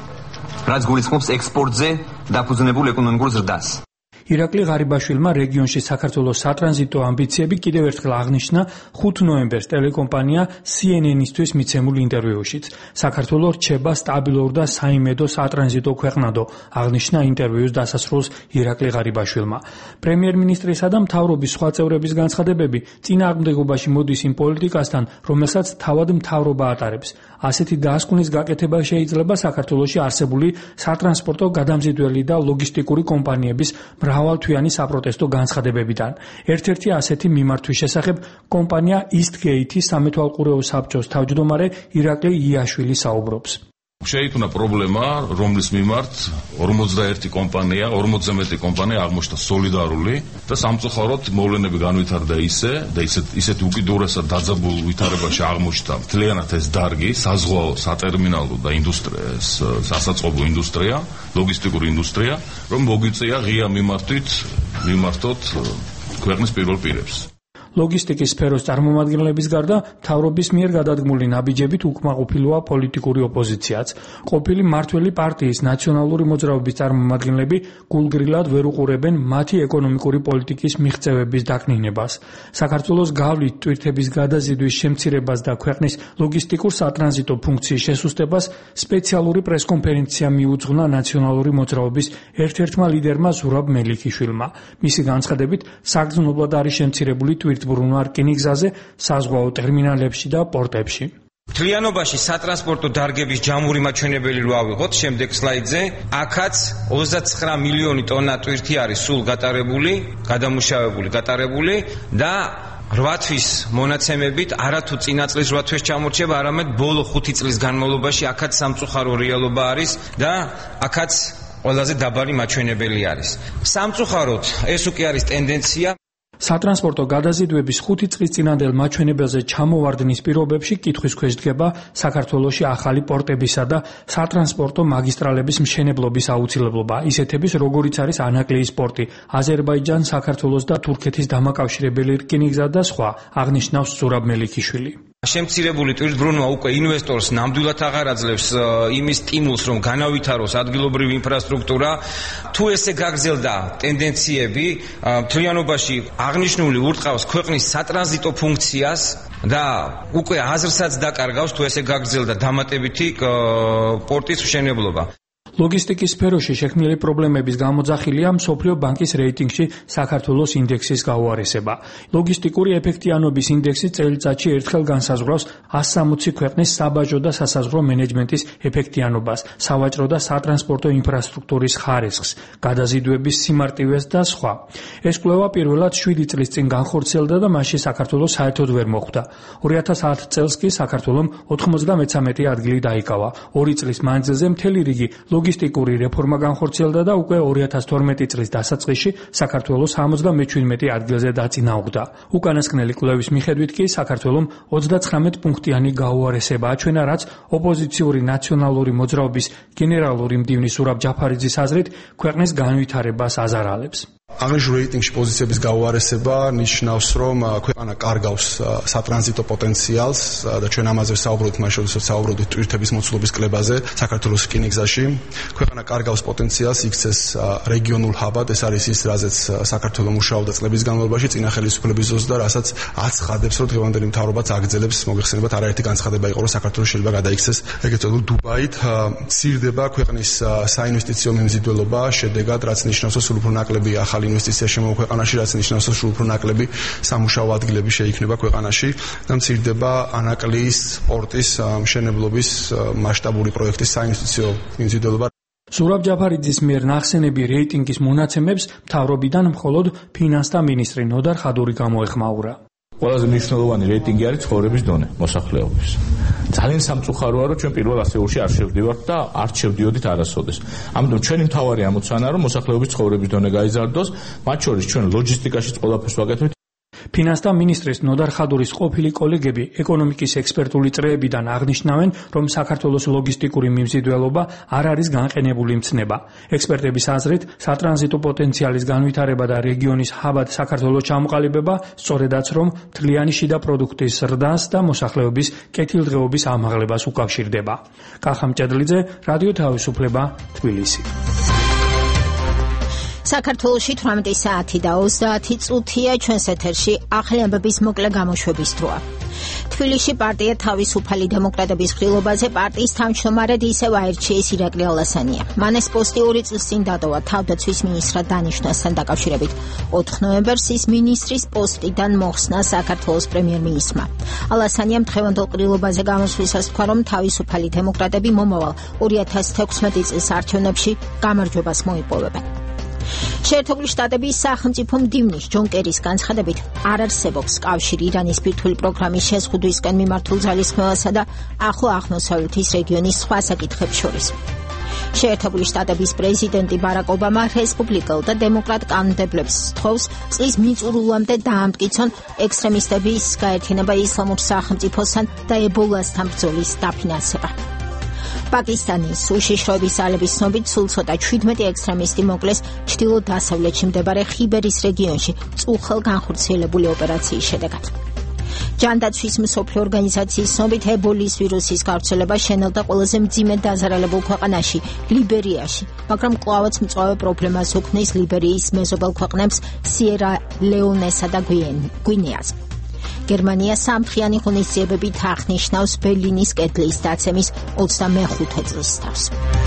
რაც გულისხმობს ექსპორტზე დაფუძნებულ ეკონომიკურ ზრდას. ირაკლი ღარიბაშვილმა რეგიონში საქართველოს სატრანზიტო ამბიციები კიდევ ერთხელ აღნიშნა 5 ნოემბერს ტელეკომპანია CNN-ისთვის მიცემულ ინტერვიუშიც. საქართველო რჩება სტაბილურ და საიმედო სატრანზიტო ქვეყნადო, აღნიშნა ინტერვიუს დასასრულს ირაკლი ღარიბაშვილმა. პრემიერ-მინისტრისა და მთავრობის სხვა წევრების განცხადებები წინააღმდეგობაში მოდის იმ პოლიტიკასთან, რომელსაც თავად მთავრობა ატარებს. ასეთი დაასკვნის გაკეთება შეიძლება საქართველოში არსებული სატრანსპორტო გადამზიდველი და ლოგისტიკური კომპანიების მრავალთვიანი საპროტესტო განცხადებებიდან. ერთ-ერთი ასეთი მიმართვის შესახებ კომპანია Eastgate-ის სამეთვალყურეო საბჭოს თავმჯდომარე ირაკლი იაშვილი საუბრობს. შეიქმნა პრობლემა, რომლის მიმართ 41 კომპანია, 40-ზე მეტი კომპანია აღმოჩნდა სოლიდარული და სამწუხაროდ მოვლენები განვითარდა ისეთ უკიდურესად დაძაბულ ვითარებაში აღმოჩნდა მთლიანად ეს დარგი, საზღვაო, სატერმინალო და სასაწყობო ინდუსტრია, ლოგისტიკური ინდუსტრია, რომ მოგვიწია ღია მიმართოთ ქვეყნის პირველ პირებს. ლოგისტიკის სფეროს წარმომადგენლების გარდა მთავრობის მიერ გადადგმული ნაბიჯებით უკმაყოფილოა პოლიტიკური ოპოზიციაც. ყოფილი მმართველი პარტიის ნაციონალური მოძრაობის წარმომადგენლები გულგრილად ვერ უყურებენ მათი ეკონომიკური პოლიტიკის მიღწევების დაკნინებას. საქართველოს გავლით ტვირთების გადაზიდვის შემცირებას და ქვეყნის ლოგისტიკურ სატრანზიტო ფუნქციის შესუსტებას სპეციალური პრესკონფერენცია მიუძღვნა ნაციონალური მოძრაობის ერთ-ერთმა ლიდერმა ზურაბ მელიქიშვილმა. მისი განცხადებით, საგრძნობლად არის შემცირებული ტვირთბრუნვა რკინიგზაზე, საზღვაო ტერმინალებში და პორტებში. მთლიანობაში სატრანსპორტო დარგების ჯამური მაჩვენებელი რო ავიღოთ, შემდეგ სლაიდზე, აქაც 29 მილიონი ტონა ტვირთი არის სულ გადამუშავებული და 8 თვის მონაცემებით არათუ წინა წლის 8 თვის ჩამორჩება, არამედ ბოლო 5 წლის განმავლობაში აქაც სამწუხარო რეალობა არის და აქაც ყველაზე დაბალი მაჩვენებელი არის. სამწუხაროდ ეს უკვე არის ტენდენცია. სატრანსპორტო გადაზიდვების 5 წლის წინანდელ მაჩვენებელზე ჩამოვარდნის პირობებში კითხვის ქვეშ დგება საქართველოში ახალი პორტებისა და სატრანსპორტო მაგისტრალების მშენებლობის აუცილებლობა, ისეთების როგორიც არის ანაკლიის პორტი, აზერბაიჯან, საქართველოს და თურქეთის დამაკავშირებელი რკინიგზა და სხვა, აღნიშნავს ზურაბ მელიქიშვილი. შემცირებული ტვირთბრუნვა უკვე ინვესტორს ნამდვილად აღარ აძლევს იმის სტიმულს, რომ განავითაროს ადგილობრივი ინფრასტრუქტურა. თუ ესე გაგრძელდა ტენდენციები, მთლიანობაში აღნიშნული ურტყავს ქვეყნის სატრანზიტო ფუნქციას და უკვე აზრსაც დაკარგავს, თუ ესე გაგრძელდა დამატებითი პორტის მშენებლობა. ლოგისტიკის სფეროში შექმნილი პრობლემების გამოძახილია მსოფლიო ბანკის რეიტინგში საქართველოს ინდექსის გაუარესება. ლოგისტიკური ეფექტიანობის ინდექსი წელიწადში ერთხელ განსაზღვრავს 160 ქვეყნის საბაჟო და სასაზღვრო მენეჯმენტის ეფექტიანობას, სავაჭრო და სატრანსპორტო ინფრასტრუქტურის ხარისხს, გადაზიდვების სიმარტივეს და სხვა. ეს კვლევა პირველად 7 წლის წინ განხორციელდა და მასში საქართველოს საერთოდ ვერ მოხვდა. 2010 წელს კი საქართველომ 93 ადგილი დაიკავა. 2 წლის მანძილზე მთელი რიგი ლოგისტიკური რეფორმა განხორციელდა და უკვე 2012 წლის დასაწყისში საქართველოს 77 ადგილზე დაწინაურდა. უკანასკნელი კვლევის მიხედვით კი საქართველომ 39 პუნქტიანი გაუარესება აჩვენა, რაც ოპოზიციური ნაციონალური მოძრაობის გენერალური მდივნის ზურაბ ჯაფარიძის აზრით ქვეყნის განვითარებას აზარალებს. აღნიშნულ რეიტინგში პოზიციების გაუარესება ნიშნავს, რომ ქვეყანა კარგავს სატრანზიტო პოტენციალს და ჩვენ ამაზე საუბრობთ, მას შორის საუბრობთ ტვირთების მოცულობის კლებაზე საქართველოს რკინიგზაში. ქვეყანა კარგავს პოტენციალს, იქცეს რეგიონულ ჰაბად, ეს არის ის, რაზეც საქართველო მუშაობდა წლების განმავლობაში წინა ხელისუფლების დროს და რასაც აცხადებს, რომ დღევანდელი მთავრობაც აგრძელებს. მოგეხსენებათ, არაერთი განცხადება იყო, რომ საქართველოს შეიძლება გადაიქცეს ეგრეთ წოდებული დუბაით. მცირდება ქვეყნის საინვესტიციო მიმზიდველობა, შედეგად, რაც ნიშნავს, რომ სულ უფრო ნაკლები ახალი ინვესტიცია შემოვა ქვეყანაში, რაც ნიშნავს, რომ სულ უფრო ნაკლები სამუშაო ადგილები შეიქმნება ქვეყანაში და მცირდება ანაკლიის პორტის მშენებლობის მასშტაბური პროექტის საინვესტიციო მიმზიდველობა. ზურაბ ჯაფარიძის მიერ ნახსენები რეიტინგის მონაცემებს მთავრობიდან მხოლოდ ფინანსთა მინისტრი ნოდარ ხადური გამოეხმაურა. ყველაზე მნიშვნელოვანი რეიტინგი არის ცხოვრების დონე მოსახლეობის. ძალიან სამწუხაროა, რომ ჩვენ პირველ ასეულში არ შევდივართ და არ შევდიოდით არასოდეს. ამიტომ ჩვენი მთავარი ამოცანაა, რომ მოსახლეობის ცხოვრების დონე გაიზარდოს, მათ შორის ჩვენ ლოჯისტიკაშიც ყველაფერს ვაკეთებთ. ფინანსთა მინისტრის ნოდარ ხადურის ყოფილი კოლეგები ეკონომიკის ექსპერტული წრეებიდან აღნიშნავენ, რომ საქართველოს ლოგისტიკური მიმზიდველობა არ არის განყენებული მცნება. ექსპერტების აზრით, სატრანზიტო პოტენციალის განვითარება და რეგიონის ჰაბად საქართველოს ჩამოყალიბება სწორედაც რომ მთლიანი შიდა პროდუქტის ზრდას და მოსახლეობის კეთილდღეობის ამაღლებას უკავშირდება. კახა მჭედლიძე, რადიო თავისუფლება, თბილისი. საქართველოში 18 საათი და 30 წუთია ჩვენს ეთერში ახალი ამბების მოკლე გამოშვების დროა. თბილისში პარტია თავისუფალი დემოკრატების ხილობაზე პარტიის თავმჯდომარედ ისევ აირჩიეს ირაკლი ალასანია. მან ეს პოსტი 2 წლის წინ დატოვა თავდაცვის მინისტრად დანიშვნასთან დაკავშირებით. 4 ნოემბერს ის მინისტრის პოსტიდან მოხსნა საქართველოს პრემიერ-მინისტრმა. ალასანიამ დღევანდელ ყრილობაზე გამოსვლისას თქვა, რომ თავისუფალი დემოკრატები მომავალ 2016 წლის არჩევნებში გამარჯვებას მოიპოვებენ. შეერთებული შტატების სახელმწიფო მდივნის ჯონ კერის განცხადებით არ არსებობს კავშირი ირანის ბირთვული პროგრამის შეზღუდვისკენ მიმართულ ძალისხმევასა და ახლო აღმოსავლეთის რეგიონის სხვა საკითხებს შორის. შეერთებული შტატების პრეზიდენტი ბარაკ ობამა რესპუბლიკელ და დემოკრატ კანდიდატებს სთხოვს წლის მიწურულამდე დაამტკიცონ ექსტრემისტების გაერთიანება ისლამურ სახელმწიფოსთან და ებოლასთან ბრძოლის დაფინანსება. პაკისტანის უშიშროების ძალების ცნობით სულ ცოტა 17 ექსტრემისტი მოკლეს ჩრდილო-დასავლეთში მდებარე ხიბერის რეგიონში წუხელ განხორციელებული ოპერაციის შედეგად. ჯანდაცვის მსოფლიო ორგანიზაციის ცნობით ებოლის ვირუსის გავრცელება შენელდა ყველაზე მძიმედ დაზარალებულ ქვეყანაში ლიბერიაში, მაგრამ კვლავაც მწვავე პრობლემას უქმნის ლიბერიის მეზობელ ქვეყნებს სიერა ლეონესა და გვინეას. გერმანია სამთხრიანი ღონისძიებებით აღნიშნავს ბერლინის კედლის დაცემის 25 წლის თავს.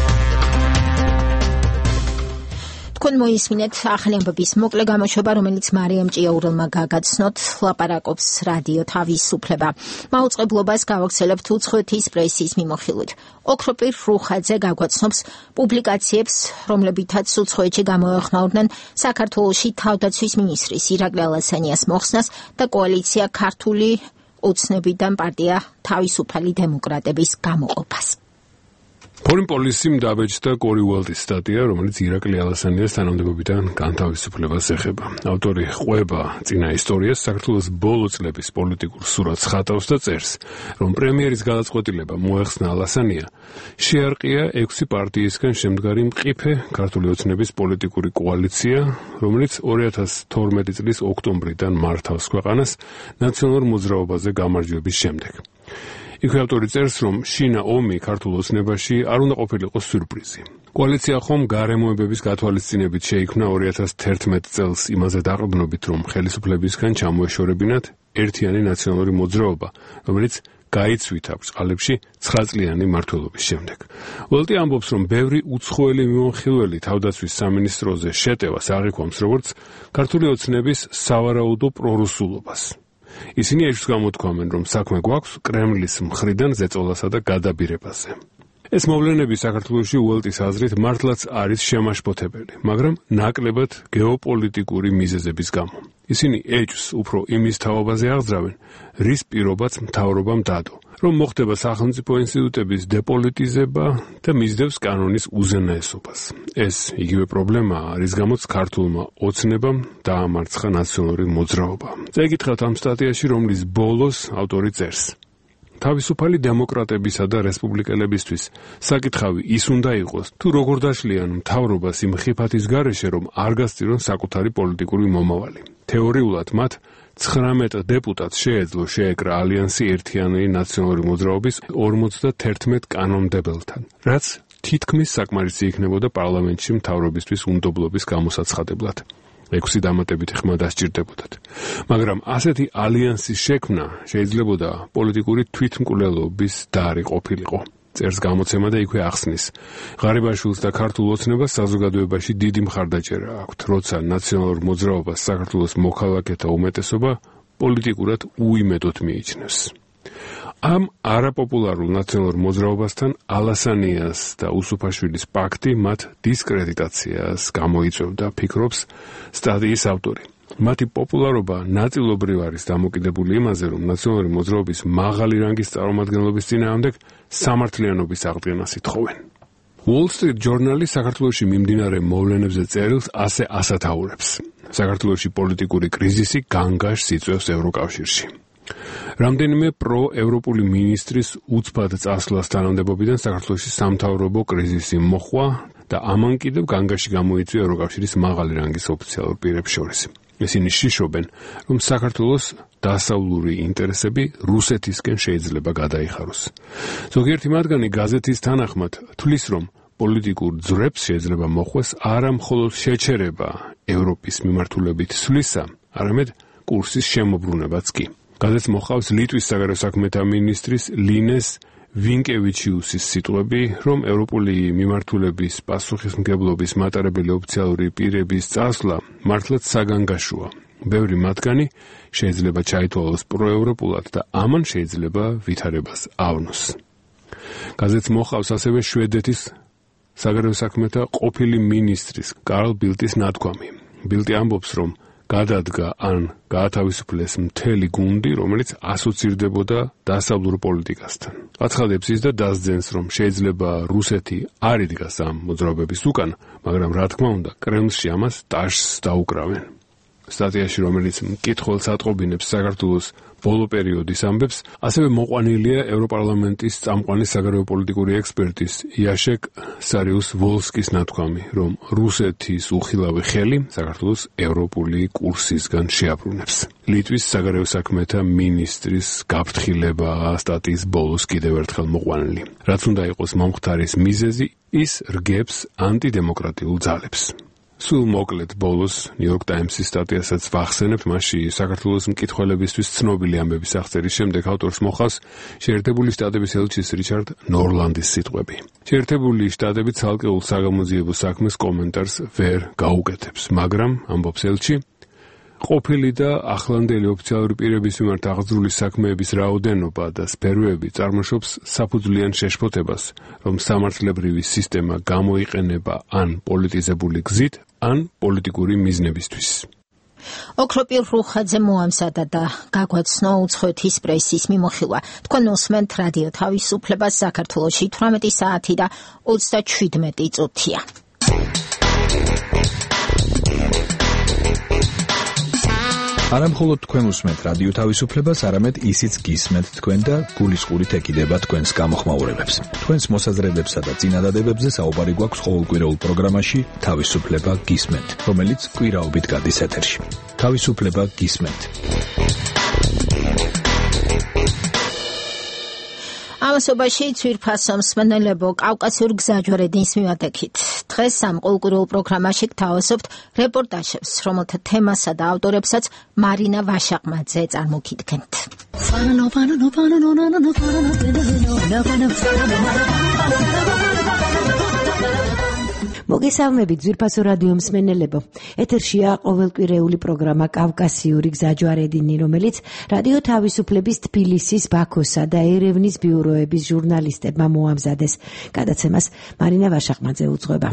თქვენ მოისმინეთ ახალი ამბების მოკლე გამოშვება, რომელიც მარიამ ჭიაურელმა გაგაცნოთ, ლაპარაკობს რადიო თავისუფლება. მაუწყებლობას გავაგრძელებთ უცხოეთის პრესის მიმოხილვით. ოქროპირ რუხაძე გაგვაცნობს პუბლიკაციებს, რომლებითაც უცხოეთში გამოეხმაურნენ საქართველოში თავდაცვის მინისტრის ირაკლი ალასანიას მოხსნას და კოალიცია ქართული ოცნებიდან პარტია თავისუფალი დემოკრატების გამოყოფას. Foreign Policy-მ დაბეჭდა კორი უელტის სტატია, რომელიც ირაკლი ალასანიას თანამდებობიდან განთავისუფლებას ეხება. ავტორი ყვება წინა ისტორიას, საქართველოს ბოლო წლების პოლიტიკურ სურათს ხატავს და წერს, რომ პრემიერის გადაწყვეტილება მოეხსნა ალასანია, შეარყია 6 პარტიისგან შემდგარი მყიფე ქართული ოცნების პოლიტიკური კოალიცია, რომელიც 2012 წლის ოქტომბრიდან მართავს ქვეყანას ნაციონალურ მოძრაობაზე გამარჯვების შემდეგ. იქვე ავტორი წერს, რომ შინა ომი ქართულ ოცნებაში არ უნდა ყოფილიყო სიურპრიზი. კოალიცია ხომ გარემოებების გათვალისწინებით შეიქმნა 2011 წელს იმაზე დაყრდნობით, რომ ხელისუფლებისგან ჩამოეშორებინათ ერთიანი ნაციონალური მოძრაობა, რომელიც გაიცვითა ბრწყალებში 9 წლიანი მმართველობის შემდეგ. უელტი ამბობს, რომ ბევრი უცხოელი მიმოხილველი თავდაცვის სამინისტროზე შეტევას აღიქვამს როგორც ქართული ოცნების სავარაუდო პრორუსულობას. ისინი ეჭვს გამოთქვამენ, რომ საქმე გვაქვს კრემლის მხრიდან ზეწოლასა და გადაბირებაზე. ეს მოვლენები საქართველოში უელტის აზრით მართლაც არის შემაშფოთებელი, მაგრამ ნაკლებად გეოპოლიტიკური მიზეზების გამო. ისინი ეჭვს უფრო იმის თაობაზე აღძრავენ, რის პირობაც მთავრობამ დადო, რომ მოხდება სახელმწიფო ინსტიტუტების დეპოლიტიზება და მისდევს კანონის უზენაესობას. ეს იგივე პრობლემაა, რის გამოც ქართულმა ოცნებამ დაამარცხა ნაციონალური მოძრაობა. წაიკითხავთ ამ სტატიაში, რომლის ბოლოს ავტორი წერს. თავისუფალი დემოკრატებისა და რესპუბლიკელებისთვის საკითხავი ის უნდა იყოს, თუ როგორ დაშლიან მთავრობას იმ ხიფათის გარეშე, რომ არ გასწირონ საკუთარი პოლიტიკური მომავალი. თეორიულად მათ 19 დეპუტატს შეეძლო შეეკრა ალიანსი ერთიანი ნაციონალური მოძრაობის 51 კანონმდებელთან, რაც თითქმის საკმარისი იქნებოდა პარლამენტში მთავრობისთვის უნდობლობის გამოსაცხადებლად. 6 დამატებითი ხმა დასჭირდებოდათ. მაგრამ ასეთი ალიანსის შექმნა შეიძლებოდა პოლიტიკური თვითმკვლელობის დარი ყოფილიყო. წერს გამოცემა და იქვე ახსნის. ღარიბაშვილს და ქართულ ოცნებას საზოგადოებაში დიდი მხარდაჭერა აქვთ, როცა ნაციონალურ მოძრაობას საქართველოს მოქალაქეთა უმეტესობა პოლიტიკურად უიმედოდ მიიჩნევს. ამ არაპოპულარულ ნაციონალურ მოძრაობასთან ალასანიას და უსუფაშვილის პაქტი მათ დისკრედიტაციას გამოიწვევდა, ფიქრობს სტატიის ავტორი. მათი პოპულარობა ნაწილობრივ არის დამოკიდებული იმაზე, რომ ნაციონალური მოძრაობის მაღალი რანგის წარმომადგენლობის წინააღმდეგ სამართლიანობის აღდგენას ითხოვენ. Wall Street Journal-ი საქართველოში მიმდინარე მოვლენებზე წერილს ასე ასათაურებს. საქართველოში პოლიტიკური კრიზისი განგაშს იწვევს ევროკავშირში. რამდენიმე პროევროპული მინისტრის უცბად წასვლას თანამდებობიდან საქართველოში სამთავრობო კრიზისი მოხვა და ამან კიდევ განგაში გამოიწვია ევროკავშირის მაღალი რანგის ოფიციალურ პირებს შორის. ისინი შიშობენ, რომ საქართველოს დასავლური ინტერესები რუსეთისკენ შეიძლება გადაიხაროს. ზოგიერთი მათგანი გაზეთის თანახმად თვლის, რომ პოლიტიკურ ძვრებს შეიძლება მოხვეს არა მხოლოდ შეჩერება ევროპის მიმართულებით სვლისა, არამედ კურსის შემოbrunებაც კი. გაზეთს მოხავს ლიტვის საგარეო საქმეთა მინისტრის ლინეს ვინკევიჩიუსის სიტყვები, რომ ევროპული მიმართულების პასუხისმგებლობის მატარებელი ოფიციალური პირების წასვლა მართლაც საგანგაშოა. ბევრი მათგანი შეიძლება ჩაითვალოს პროევროპულად და ამან შეიძლება ვითარებას ავნოს. გაზეთს მოხავს ასევე შვედეთის საგარეო საქმეთა ყოფილი მინისტრის კარლ ბილტის ნათქვამი. ბილტი ამბობს, რომ გადადგა ან გაათავისუფლეს მთელი გუნდი, რომელიც ასოცირდებოდა დასავლურ პოლიტიკასთან. აცხადებს ის და დასძენს, რომ შეიძლება რუსეთი არ იდგას ამ მოძრაობების უკან, მაგრამ რა თქმა უნდა, კრემლში ამას ტაშს დაუკრავენ. სტატიაში, რომელიც მკითხველს ატყობინებს საქართველოს ბოლო პერიოდის ამბებს, ასევე მოყვანილია ევროპარლამენტის წამყვანი საგარეო პოლიტიკური ექსპერტის იაშეკ სარიუს-ვოლსკის ნათქვამი, რომ რუსეთის უხილავი ხელი საქართველოს ევროპული კურსისგან შეაბრუნებს. ლიტვის საგარეო საქმეთა მინისტრის გაფრთხილება სტატიის ბოლოს კიდევ ერთხელ მოყვანილი. რაც უნდა იყოს მომხდარის მიზეზი, ის რგებს ანტიდემოკრატიულ ძალებს. სულ მოკლედ ბოლოს New York Times-ის სტატიასაც ვახსენებთ, მასში საქართველოს მკითხველებისთვის ცნობილი ამბების აღწერის შემდეგ ავტორს მოხავს შეერთებული შტატების ელჩის რიჩარდ ნორლანდის სიტყვები. შეერთებული შტატები ცალკეულ საგამოძიებო საქმეს კომენტარს ვერ გაუკეთებს, მაგრამ ამბობს ელჩი, ყოფილი და ახლანდელი ოფიციალური პირების მიმართ აღძრული საქმეების რაოდენობა და სფეროები წარმოშობს საფუძვლიან შეშფოთებას, რომ სამართლებრივი სისტემა გამოიყენება ან პოლიტიზებული გზით, ან პოლიტიკური მიზნებისთვის. ოქროპირ რუხაძე მოამზადა და გაგვაცნო უცხოეთის პრესის მიმოხილვა. თქვენ უსმენთ რადიო თავისუფლებას საქართველოში 18 საათი და 37 წუთია. არა მხოლოდ თქვენ უსმენთ რადიო თავისუფლებას, არამედ ისიც გისმენთ თქვენ და გულისყურით ეკიდება თქვენს გამოხმაურებებს. თქვენს მოსაზრებებსა და წინადადებებზე საუბარი გვაქვს ყოველკვირეულ პროგრამაში თავისუფლება გისმენთ, რომელიც კვირაობით გადის ეთერში. თავისუფლება გისმენთ. ამასობაში ძვირფასო მსმენელებო კავკასიურ გზაჯვარედინს მივატექით. დღეს ამ ყოველკვირეულ პროგრამაში გთავაზობთ რეპორტაჟებს, რომელთა თემასა და ავტორებსაც მარინა ვაშაყმაძე წარმოგიდგენთ. მოგესალმებით ძვირფასო რადიო მსმენელებო. ეთერშია ყოველკვირეული პროგრამა კავკასიური გზაჯვარედინი, რომელიც რადიო თავისუფლების თბილისის, ბაქოსა და ერევნის ბიუროების ჟურნალისტებმა მოამზადეს. გადაცემას მარინა ვაშაყმაძე უძღვება.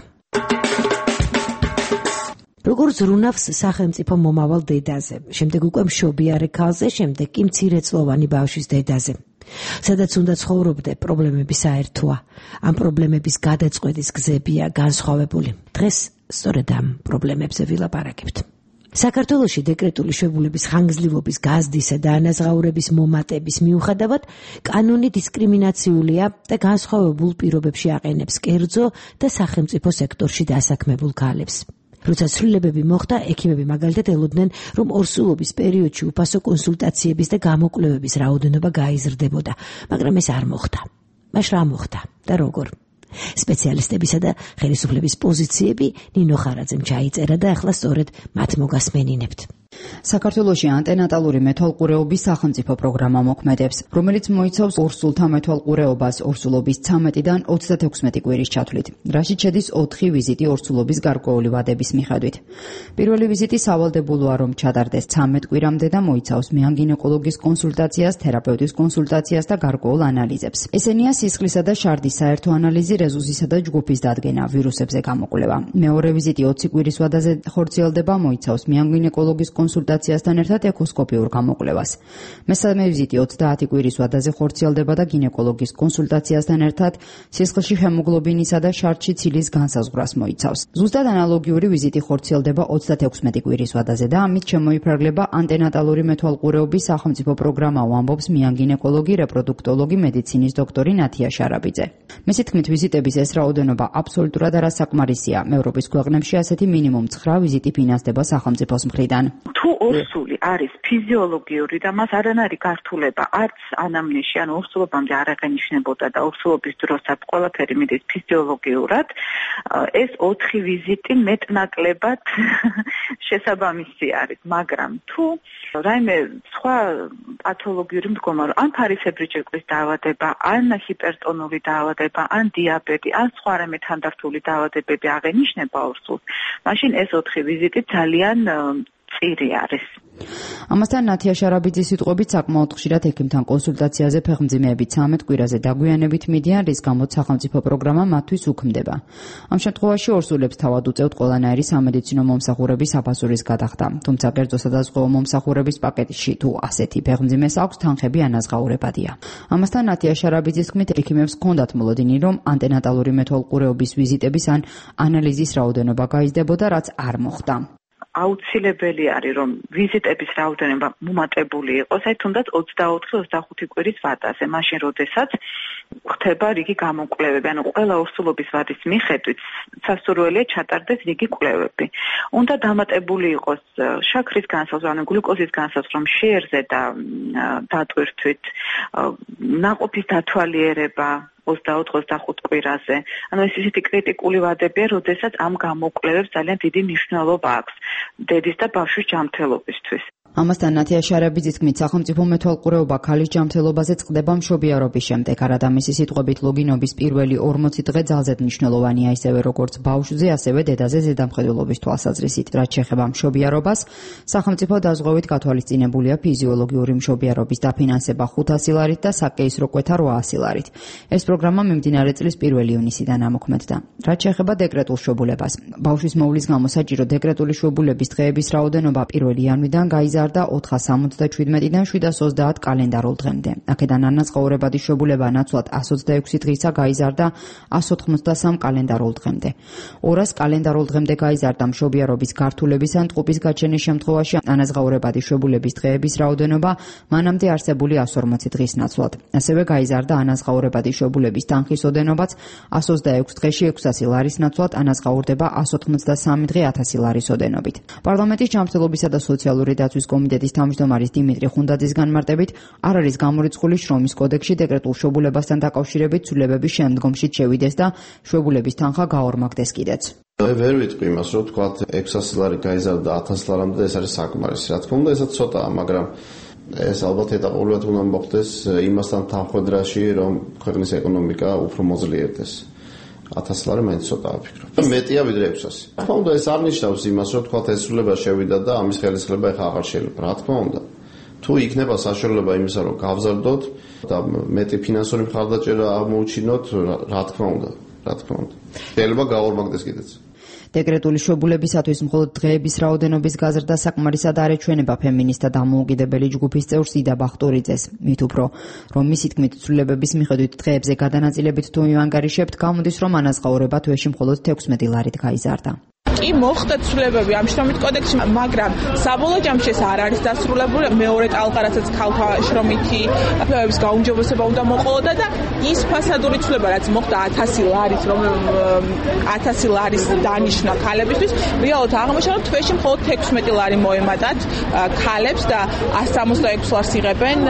როგორც რუნავს სახელმწიფო მომავალ დედაზე, შემდეგ უკვე მშობიარე ქალზე, შემდეგ კი მცირეწლოვანი ბავშვის დედაზე. სადაც უნდა ცხოვრობდე, პრობლემები საერთოა. ამ პრობლემების გადაწყვეტის გზებია განსხვავებული. დღეს სწორედ ამ პრობლემებზე ვილაპარაკებთ. საქართველოში დეკრეტული შვებულების ხანგრძლივობის გაზრდისა და ანაზღაურების მომატების მიუხედავად, კანონი დისკრიმინაციულია და განსხვავებულ პირობებში აყენებს კერძო და სახელმწიფო სექტორში დასაქმებულ ქალებს. როცა ცვლილებები მოხდა, ექიმები მაგალითად ელოდნენ, რომ ორსულობის პერიოდში უფასო კონსულტაციების და გამოკვლევების რაოდენობა გაიზრდებოდა, მაგრამ ეს არ მოხდა. მაშ რა მოხდა და როგორ? სპეციალისტებისა და ხელისუფლების პოზიციები ნინო ხარაძემ ჩაიწერა და ახლა სწორედ მათ მოგასმენინებთ. საქართველოში ანტენატალური მეთვალყურეობის სახელმწიფო პროგრამა მოქმედებს, რომელიც მოიცავს ორსულთა მეთვალყურეობას ორსულობის 13-დან 36 კვირის ჩათვლით, რაშიც შედის 4 ვიზიტი ორსულობის გარკვეული ვადების მიხედვით. პირველი ვიზიტი სავალდებულოა, რომ ჩატარდეს 13 კვირამდე და მოიცავს მეანგინეკოლოგის კონსულტაციას, თერაპევტის კონსულტაციას და გარკვეულ ანალიზებს. ესენია სისხლისა და შარდის საერთო ანალიზი, რეზუსისა და ჯგუფის დადგენა, ვირუსებზე გამოკვლევა. მეორე ვიზიტი 20 კვირის ვადაზე ხორციელდება, მოიცავს მეანგინეკოლოგის კონსულტაციასთან ერთად ეკოსკოპიურ გამოკვლევას. მესამე ვიზიტი 30 კვირის ვადაზე ხორციელდება და გინეკოლოგის კონსულტაციასთან ერთად სისხლში ჰემოგლობინისა და შარდში ცილის განსაზღვრას მოიცავს. ზუსტად ანალოგიური ვიზიტი ხორციელდება 36 კვირის ვადაზე და ამით შემოიფარგლება ანტენატალური მეთვალყურეობის სახელმწიფო პროგრამა, ამბობს მიან გინეკოლოგი, რეპროდუქტოლოგი, მედიცინის დოქტორი ნათია შარაბიძე. მისი თქმით, ვიზიტების ეს რაოდენობა აბსოლუტურად არასაკმარისია. ევროპის ქვეყნებში ასეთი მინიმუმ 9 ვიზიტი ფინანსდება სახელმწიფოს მხრიდან. თუ ორსული არის ფიზიოლოგიური და მას არანაირი გართულება არც ანამნეზში, ანუ ორსულობამდე არ აღენიშნებოდა და ორსულობის დროსაც ყველაფერი მიდის ფიზიოლოგიურად, ეს 4 ვიზიტი მეტნაკლებად შესაბამისი არის, მაგრამ თუ რაიმე სხვა პათოლოგიური მდგომარეობა, ან ფარისებრი ჯირკვის დაავადება, ან ჰიპერტონული დაავადება, ან დიაბეტი, ან სხვა რამე თანდართული დაავადებები აღენიშნება ორსულს, მაშინ ეს 4 ვიზიტი ძალიან წირი არის. ამასთან ნათია შარაბიძის სიტყვებით საკმაოდ ხშირად ექიმთან კონსულტაციაზე ფეხმძიმეები 13 კვირაზე დაგვიანებით მიდიან, რის გამოც სახელმწიფო პროგრამა მათთვის უქმდება. ამ შემთხვევაში ორსულებს თავად უწევთ ყველანაირი სამედიცინო მომსახურების აფასურის გადახდა. თუმცა კერძო სადაზღვეო მომსახურების პაკეტში თუ ასეთი ფეხმძიმეს აქვს, თანხები ანაზღაურებადია. ამასთან ნათია შარაბიძის თქმით, ექიმებს ჰქონდათ მოლოდინი, რომ ანტენატალური მეთვალყურეობის ვიზიტების ან ანალიზის რაოდენობა გაიზრდებოდა, რაც არ მოხდა. აუცილებელი არის, რომ ვიზიტების რაოდენობა მომატებული იყოს, აი თუნდაც 24-25 კვირის ვადაზე, მაშინ როდესაც ხდება რიგი გამოკვლევები, ანუ ყველა ორსულობის ვადის მიხედვით სასურველია ჩატარდეს რიგი კვლევები. უნდა დამატებული იყოს შაქრის განსაზღვრა, ანუ გლუკოზის განსაზღვრა მშიერზე და დატვირთვით, ნაყოფის დათვალიერება 24-25 კვირაზე. ანუ ეს ისეთი კრიტიკული ვადებია, როდესაც ამ გამოკვლევებს ძალიან დიდი მნიშვნელობა აქვს დედის და ბავშვის ჯანმრთელობისთვის. ამასთან ნათია შარაბიძის თქმით, სახელმწიფო მეთვალყურეობა ქალის ჯანმრთელობაზე წყდება მშობიარობის შემდეგ. არადამისი სიტყვებით, ლოგინობის პირველი 40 დღე ძალზედ მნიშვნელოვანია, ისევე როგორც ბავშვზე, ასევე დედაზე ზედამხედველობის თვალსაზრისით. რაც შეეხება მშობიარობას, სახელმწიფო დაზღვევით გათვალისწინებულია ფიზიოლოგიური მშობიარობის დაფინანსება 500 ლარით და საკეისრო კვეთა 800 ლარით. ეს პროგრამა მიმდინარე წლის 1 ივნისიდან ამოქმედდა. რაც შეეხება დეკრეტულ შვებულებას, ბავშვის მოვლის გამო საჭირო დეკრეტული შვებულების დღეების რაოდენობა 1 იანვრიდან გაიზარდა 477-დან 730 კალენდარულ დღემდე. აქედან ანაზღაურებადი შვებულება ნაცვლად 126 დღისა გაიზარდა 183 კალენდარულ დღემდე. 200 კალენდარულ დღემდე გაიზარდა მშობიარობის გართულების ან ტყუპის გაჩენის შემთხვევაში ანაზღაურებადი შვებულების დღეების რაოდენობა მანამდე არსებული 140 დღის ნაცვლად. ასევე გაიზარდა ანაზღაურებადი შვებულების თანხის ოდენობაც 126 დღეში 600 ლარის ნაცვლად ანაზღაურდება 183 დღე 1000 ლარის ოდენობით. პარლამენტის ჯანმრთელობისა და სოციალური დაცვის კომიტეტის თავმჯდომარის დიმიტრი ხუნდაძის განმარტებით, არ არის გამორიცხული შრომის კოდექსში დეკრეტულ შვებულებასთან დაკავშირებით ცვლილებების შემდგომში შევიდეს და შვებულების თანხა გაორმაგდეს კიდეც. ვერ ვიტყვი იმას, რომ თქვა 600 ლარი გაიზარდა 1000 ლარამდე, ეს არის საკმარისი. რა თქმა უნდა, ესაც ცოტაა, მაგრამ ეს ალბათ ეტაპობრივად უნდა მოხდეს იმასთან თანხვედრაში, რომ ქვეყნის ეკონომიკა უფრო მოძლიერდეს. 1000 ლარი მაინც ცოტაა ვფიქრობ. მეტია ვიდრე 600. რა თქმა უნდა, ეს არ ნიშნავს იმას, რომ თქვა ეს სრულება შევიდა და ამის ხელისხლება ეხა აღარ შეიძლება. რა თქმა უნდა. თუ იქნება საშუალება იმისა, რომ გავზარდოთ და მეტი ფინანსური მხარდაჭერა აღმოუჩინოთ, რა თქმა უნდა. შეიძლება გაორმაგდეს კიდეც. დეკრეტული შვებულებისათვის მხოლოდ დღეების რაოდენობის გაზრდა საკმარისად არ ეჩვენება ფემინისტთა დამოუკიდებელი ჯგუფის წევრს იდა ბახტურიძეს. მით უფრო, რომ მისი თქმით ცვლილებების მიხედვით დღეებზე გადანაწილებით თუ მივანგარიშებთ, გამოდის, რომ ანაზღაურება თვეში მხოლოდ 16 ლარით გაიზარდა. კი მოხდა ცვლილებები ამ შრომის კოდექსში, მაგრამ საბოლოო ჯამში ეს არ არის დასრულებული. მეორე ტალღა, რასაც ქალთა შრომითი უფლებების გაუმჯობესება უნდა მოყოლოდა და ის ფასადური ცვლილება, რაც მოხდა 1000 ლარით, რომ 1000 ლარის დანიშნა ქალებისთვის, რეალურად აღმოჩნდა, რომ თვეში მხოლოდ 16 ლარი მოემატათ ქალებს და 166 ლარს იღებენ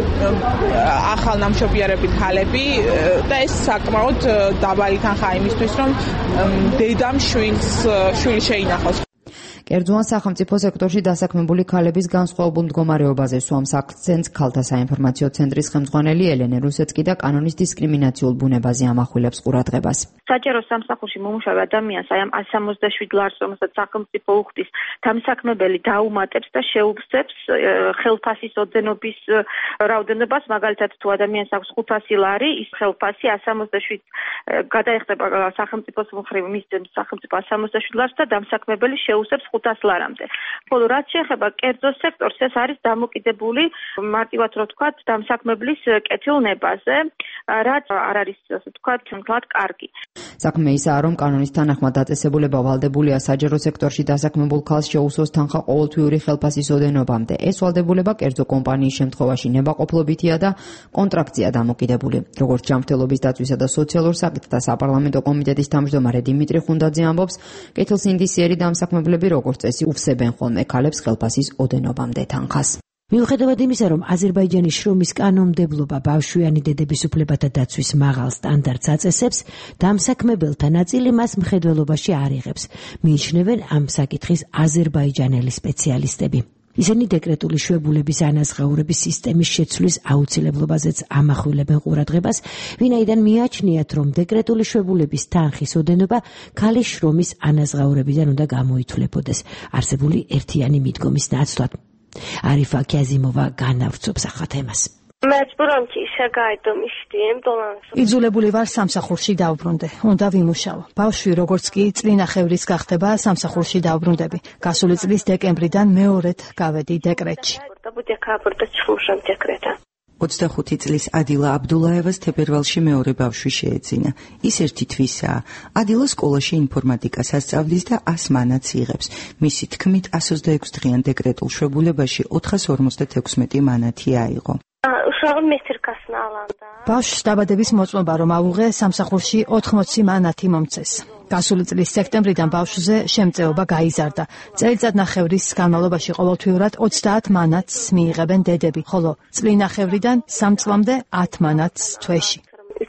ახალნამშობიარები ქალები და ეს საკმაოდ დაბალი თანხაა იმისთვის, რომ დედამ შვილი შეინახოს. კერძო სახელმწიფო სექტორში დასაქმებული ქალების განსხვავებულ მდგომარეობაზე სვამს აქცენტს ქალთა საინფორმაციო ცენტრის ხელმძღვანელი ელენე რუსეცკი და კანონის დისკრიმინაციულ ბუნებაზე ამახვილებს ყურადღებას. საჯარო სამსახურში მომუშავე ადამიანს აი ამ 167 ლარს, რომელსაც სახელმწიფო უხდის, დამსაქმებელი დაუმატებს და შეუგზებს ხელფასის ოძენობის რაოდენობას, მაგალითად თუ ადამიანს აქვს 500 ლარი, ის ხელფასი 167 გადაიხდება სახელმწიფოს მხრივ, მისცემს სახელმწიფო 167 ლარს და დამსაქმებელი შეუგზებს 500 ლარამდე. ხოლო რაც შეეხება კერძო სექტორს, ეს არის დამოკიდებული მარტივად რო ვთქვათ, დამსაქმებლის კეთილნებაზე, რაც არ არის ასე ვთქვათ, თუნდაც კარგი. საქმე ისაა, რომ კანონის თანახმად დაწესებულება ვალდებულია საჯარო სექტორში დასაქმებულ ქალს შეუძლოს თანხა ყოველთვიური ხელფასის ოდენობამდე. ეს ვალდებულება კერძო კომპანიის შემთხვევაში ნებაყოფლობითია და კონტრაქტია დამოკიდებული. როგორც ჯანმრთელობის დაცვისა და სოციალურ საკითხთა საპარლამენტო კომიტეტის თავმჯდომარე დიმიტრი ხუნდაძე ამბობს, კეთილსინდისიერი დამსაქმებლები როგორც წესი უსწრებენ ხოლმე ქალებს ხელფასის ოდენობამდე თანხას. მიუხედავად იმისა, რომ აზერბაიჯანის შრომის კანონმდებლობა ბავშვიანი დედების უფლებათა დაცვის მაღალ სტანდარტს აწესებს, დამსაქმებელთა ნაწილი მას მხედველობაში არ იღებს, მიიჩნევენ ამ საკითხის აზერბაიჯანელი სპეციალისტები. ისინი დეკრეტული შვებულების ანაზღაურების სისტემის შეცვლის აუცილებლობაზეც ამახვილებენ ყურადღებას, ვინაიდან მიაჩნიათ, რომ დეკრეტული შვებულების თანხის ოდენობა ქალის შრომის ანაზღაურებიდან უნდა გამოითვლებოდეს, არსებული ერთიანი მიდგომის ნაცვლად. არიფა კაზიმოვა განავრცობს ახლა თემას. იძულებული ვარ სამსახურში დავბრუნდე. უნდა ვიმუშაო. ბავშვი როგორც კი წლინახევრის გახდება, სამსახურში დავბრუნდები. გასული წლის დეკემბრიდან მეორედ გავედი დეკრეტში. 25 წლის ადილა აბდულაევას თებერვალში მეორე ბავშვი შეეძინა. ის ერთი თვისაა. ადილა სკოლაში ინფორმატიკას ასწავლის და 100 მანაც იღებს. მისი თქმით 126 დღიან დეკრეტულ შვებულებაში 456 მანათი აიღო. ბავშვს დაბადების მოწმობა რომ ავუღე, სამსახურში 80 მანათი მომწეს. გასული წლის სექტემბრიდან ბავშვზე შემწეობა გაიზარდა. წელიწადნახევრის განმავლობაში ყოველთვიურად 30 მანათს მიიღებენ დედები, ხოლო წლინახევრიდან 3 წლამდე 10 მანათს თვეში.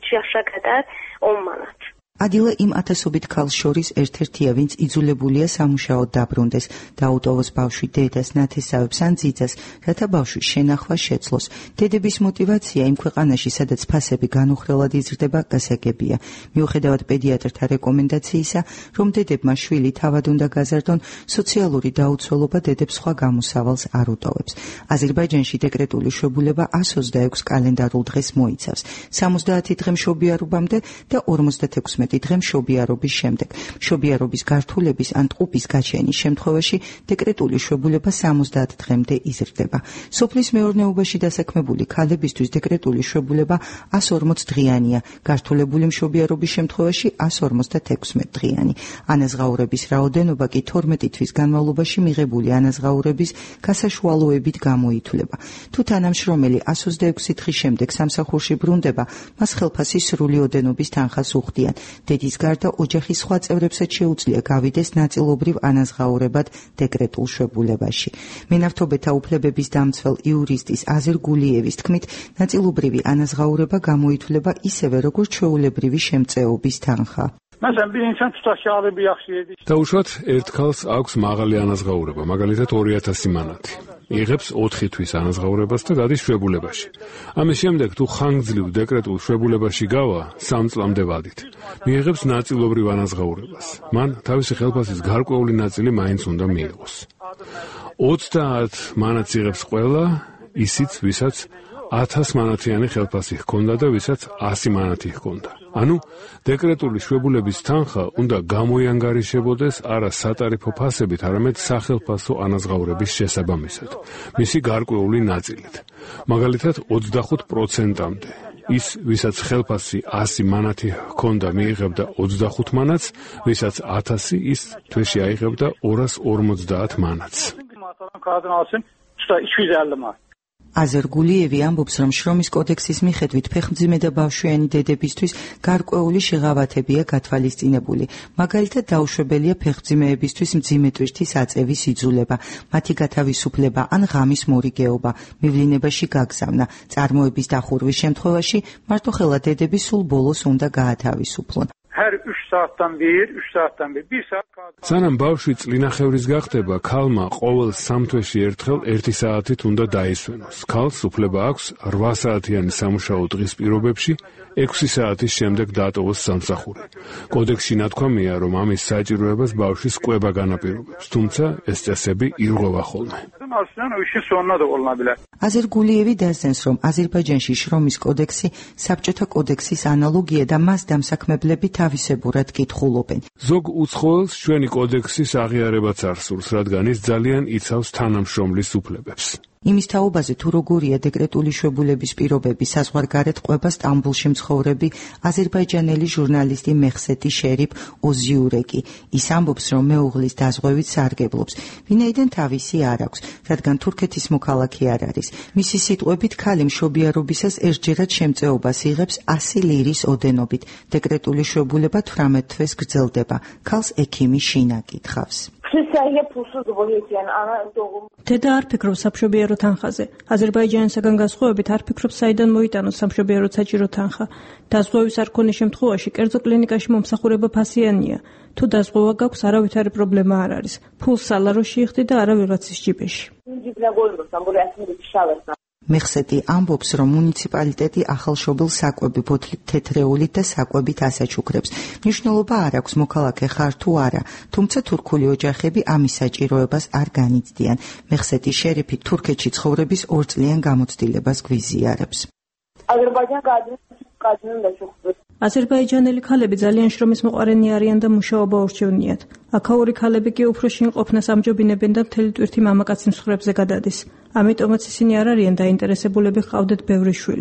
ადილა იმ ათასობით ქალს შორის ერთ-ერთია, ვინც იძულებულია სამუშაოდ დაბრუნდეს, დაუტოვოს ბავშვი დედას, ნათესავებს ან ძიძას, რათა ბავშვის შენახვა შეცვლოს. დედების мотиваცია იმ ქვეყანაში, სადაც ფასები განუხრელად იზრდება, გასაგებია. მიუხედავად პედიატრთა რეკომენდაციისა, რომ დედებმა შვილი თავად უნდა გაზარდონ, სოციალური დაუცველობა დედებს სხვა გამოსავალს არ უტოვებს. აზერბაიჯანში დეკრეტული შვებულება 126 კალენდარულ დღეს მოიცავს, 70 დღე მშობიარობამდე და 56 დღე მშობიარობის შემდეგ. მშობიარობის გართულების ან ტყუპის გაჩენის შემთხვევაში დეკრეტული შვებულება 70 დღემდე იზრდება. სოფლის მეურნეობაში დასაქმებული ქალებისთვის დეკრეტული შვებულება 140 დღიანია, გართულებული მშობიარობის შემთხვევაში 156 დღიანი. ანაზღაურების რაოდენობა კი 12 თვის განმავლობაში მიღებული ანაზღაურების გასაშუალოებით გამოითვლება. თუ თანამშრომელი 126 დღის შემდეგ სამსახურში ბრუნდება, მას ხელფასის სრული ოდენობის თანხას უხდიან. დედის გარდა ოჯახის სხვა წევრებსაც შეუძლია გავიდეს ნაწილობრივ ანაზღაურებად დეკრეტულ შვებულებაში. მენავთობეთა უფლებების დამცველ იურისტის აზერ გულიევის თქმით, ნაწილობრივი ანაზღაურება გამოითვლება ისევე, როგორც ჩვეულებრივი შემწეობის თანხა. დაუშვათ, ერთ ქალს აქვს მაღალი ანაზღაურება, მაგალითად 2000 მანათი. იღებს 4 თვის ანაზღაურებას და გადის შვებულებაში. ამის შემდეგ თუ ხანგრძლივ დეკრეტულ შვებულებაში გავა, 3 წლამდე ვადით. მიიღებს ნაწილობრივ ანაზღაურებას. მან თავისი ხელფასის გარკვეული ნაწილი მაინც უნდა მიიღოს. 30 მანათს იღებს ყველა, ისიც, ვისაც 1000 მანათიანი ხელფასი ჰქონდა და ვისაც 100 მანათი ჰქონდა. ანუ დეკრეტული შვებულების თანხა უნდა გამოიანგარიშებოდეს არა სატარიფო ფასებით, არამედ სახელფასო ანაზღაურების შესაბამისად, მისი გარკვეული ნაწილით. მაგალითად 25%-მდე. ის, ვისაც ხელფასი 100 მანათი ჰქონდა, მიიღებდა 25 მანათს, ვისაც 1000, ის თვეში აიღებდა 250 მანათს. აზერ გულიევი ამბობს, რომ შრომის კოდექსის მიხედვით ფეხმძიმე და ბავშვიანი დედებისთვის გარკვეული შეღავათებია გათვალისწინებული. მაგალითად, დაუშვებელია ფეხმძიმეებისთვის მძიმე ტვირთის აწევის იძულება, მათი გათავისუფლება ან ღამის მორიგეობა, მივლინებაში გაგზავნა, წარმოების დახურვის შემთხვევაში მარტო ხელა დედები სულ ბოლოს უნდა გაათავისუფლონ. Hər 3 საათთან 3 საათთან 1 საათ. სანამ ბავშვი წლინახევრის გახდება, ქალმა ყოველ 3 თვეში ერთხელ 1 საათით უნდა დაისვენოს. ქალს უფლება აქვს 8 საათიანი სამუშაო დღის პირობებში 6 საათის შემდეგ დატოვოს სამსახური. კოდექსში ნათქვამია, რომ ამის საჭიროებას ბავშვის კვება განაპირობებს, თუმცა ეს წესები ირღვევა ხოლმე. აზერ გულიევი დასძენს, რომ აზერბაიჯანში შრომის კოდექსი საბჭოთა კოდექსის ანალოგია და მას დამსაქმებლები თავისებურად კითხულობენ. ზოგ უცხოელს ჩვენი კოდექსის აღიარებაც არ სურს, რადგან ის ძალიან იცავს თანამშრომლის უფლებებს. იმის თაობაზე თუ როგორია დეკრეტული შვებულების პირობები საზღვარგარეთ ყვება სტამბულში მცხოვრები აზერბაიჯანელი ჟურნალისტი მეხსეთი შერიფ ოზიურეკი. ის ამბობს, რომ მეუღლის დაზღვევით სარგებლობს, ვინაიდან თავისი არ აქვს, რადგან თურქეთის მოქალაქე არ არის. მისი სიტყვებით, ქალი მშობიარობისას ერთჯერად შემწეობას იღებს 100 ლირის ოდენობით. დეკრეტული შვებულება 18 თვეს გრძელდება. ქალს ექიმი შინა კითხავს. დედა არ ფიქრობს სამშობიარო თანხაზე. აზერბაიჯანისაგან განსხვავებით არ ფიქრობს საიდან მოიტანოს სამშობიარო საჭირო თანხა. დაზღვევის არ ქონის შემთხვევაში კერძო კლინიკაში მომსახურება ფასიანია. თუ დაზღვევა გაქვს, არავითარი პრობლემა არ არის. ფულს სალაროში იხდი და არა ვიღაცის ჯიბეში. მეხსეთი ამბობს, რომ მუნიციპალიტეტი ახალშობილ საკვები ბოთლით თეთრეულით და საკვებით ასაჩუქრებს. მნიშვნელობა არ აქვს მოქალაქე ხარ თუ არა, თუმცა თურქული ოჯახები ამის საჭიროებას არ განიცდიან. მეხსეთი შერიფი თურქეთში ცხოვრების 2 წლიან გამოცდილებას გვიზიარებს. აზერბაიჯანელი ქალები ძალიან შრომის მოყარენი არიან და მუშაობა ურჩევნიათ. აქაური ქალები კი უფრო შინ ყოფნას ამჯობინებენ და მთელი ტვირთი მამაკაცის მსხრებზე გადადის. ამიტომაც ისინი არ არიან დაინტერესებულები ჰყავდეთ ბევრი შვილი.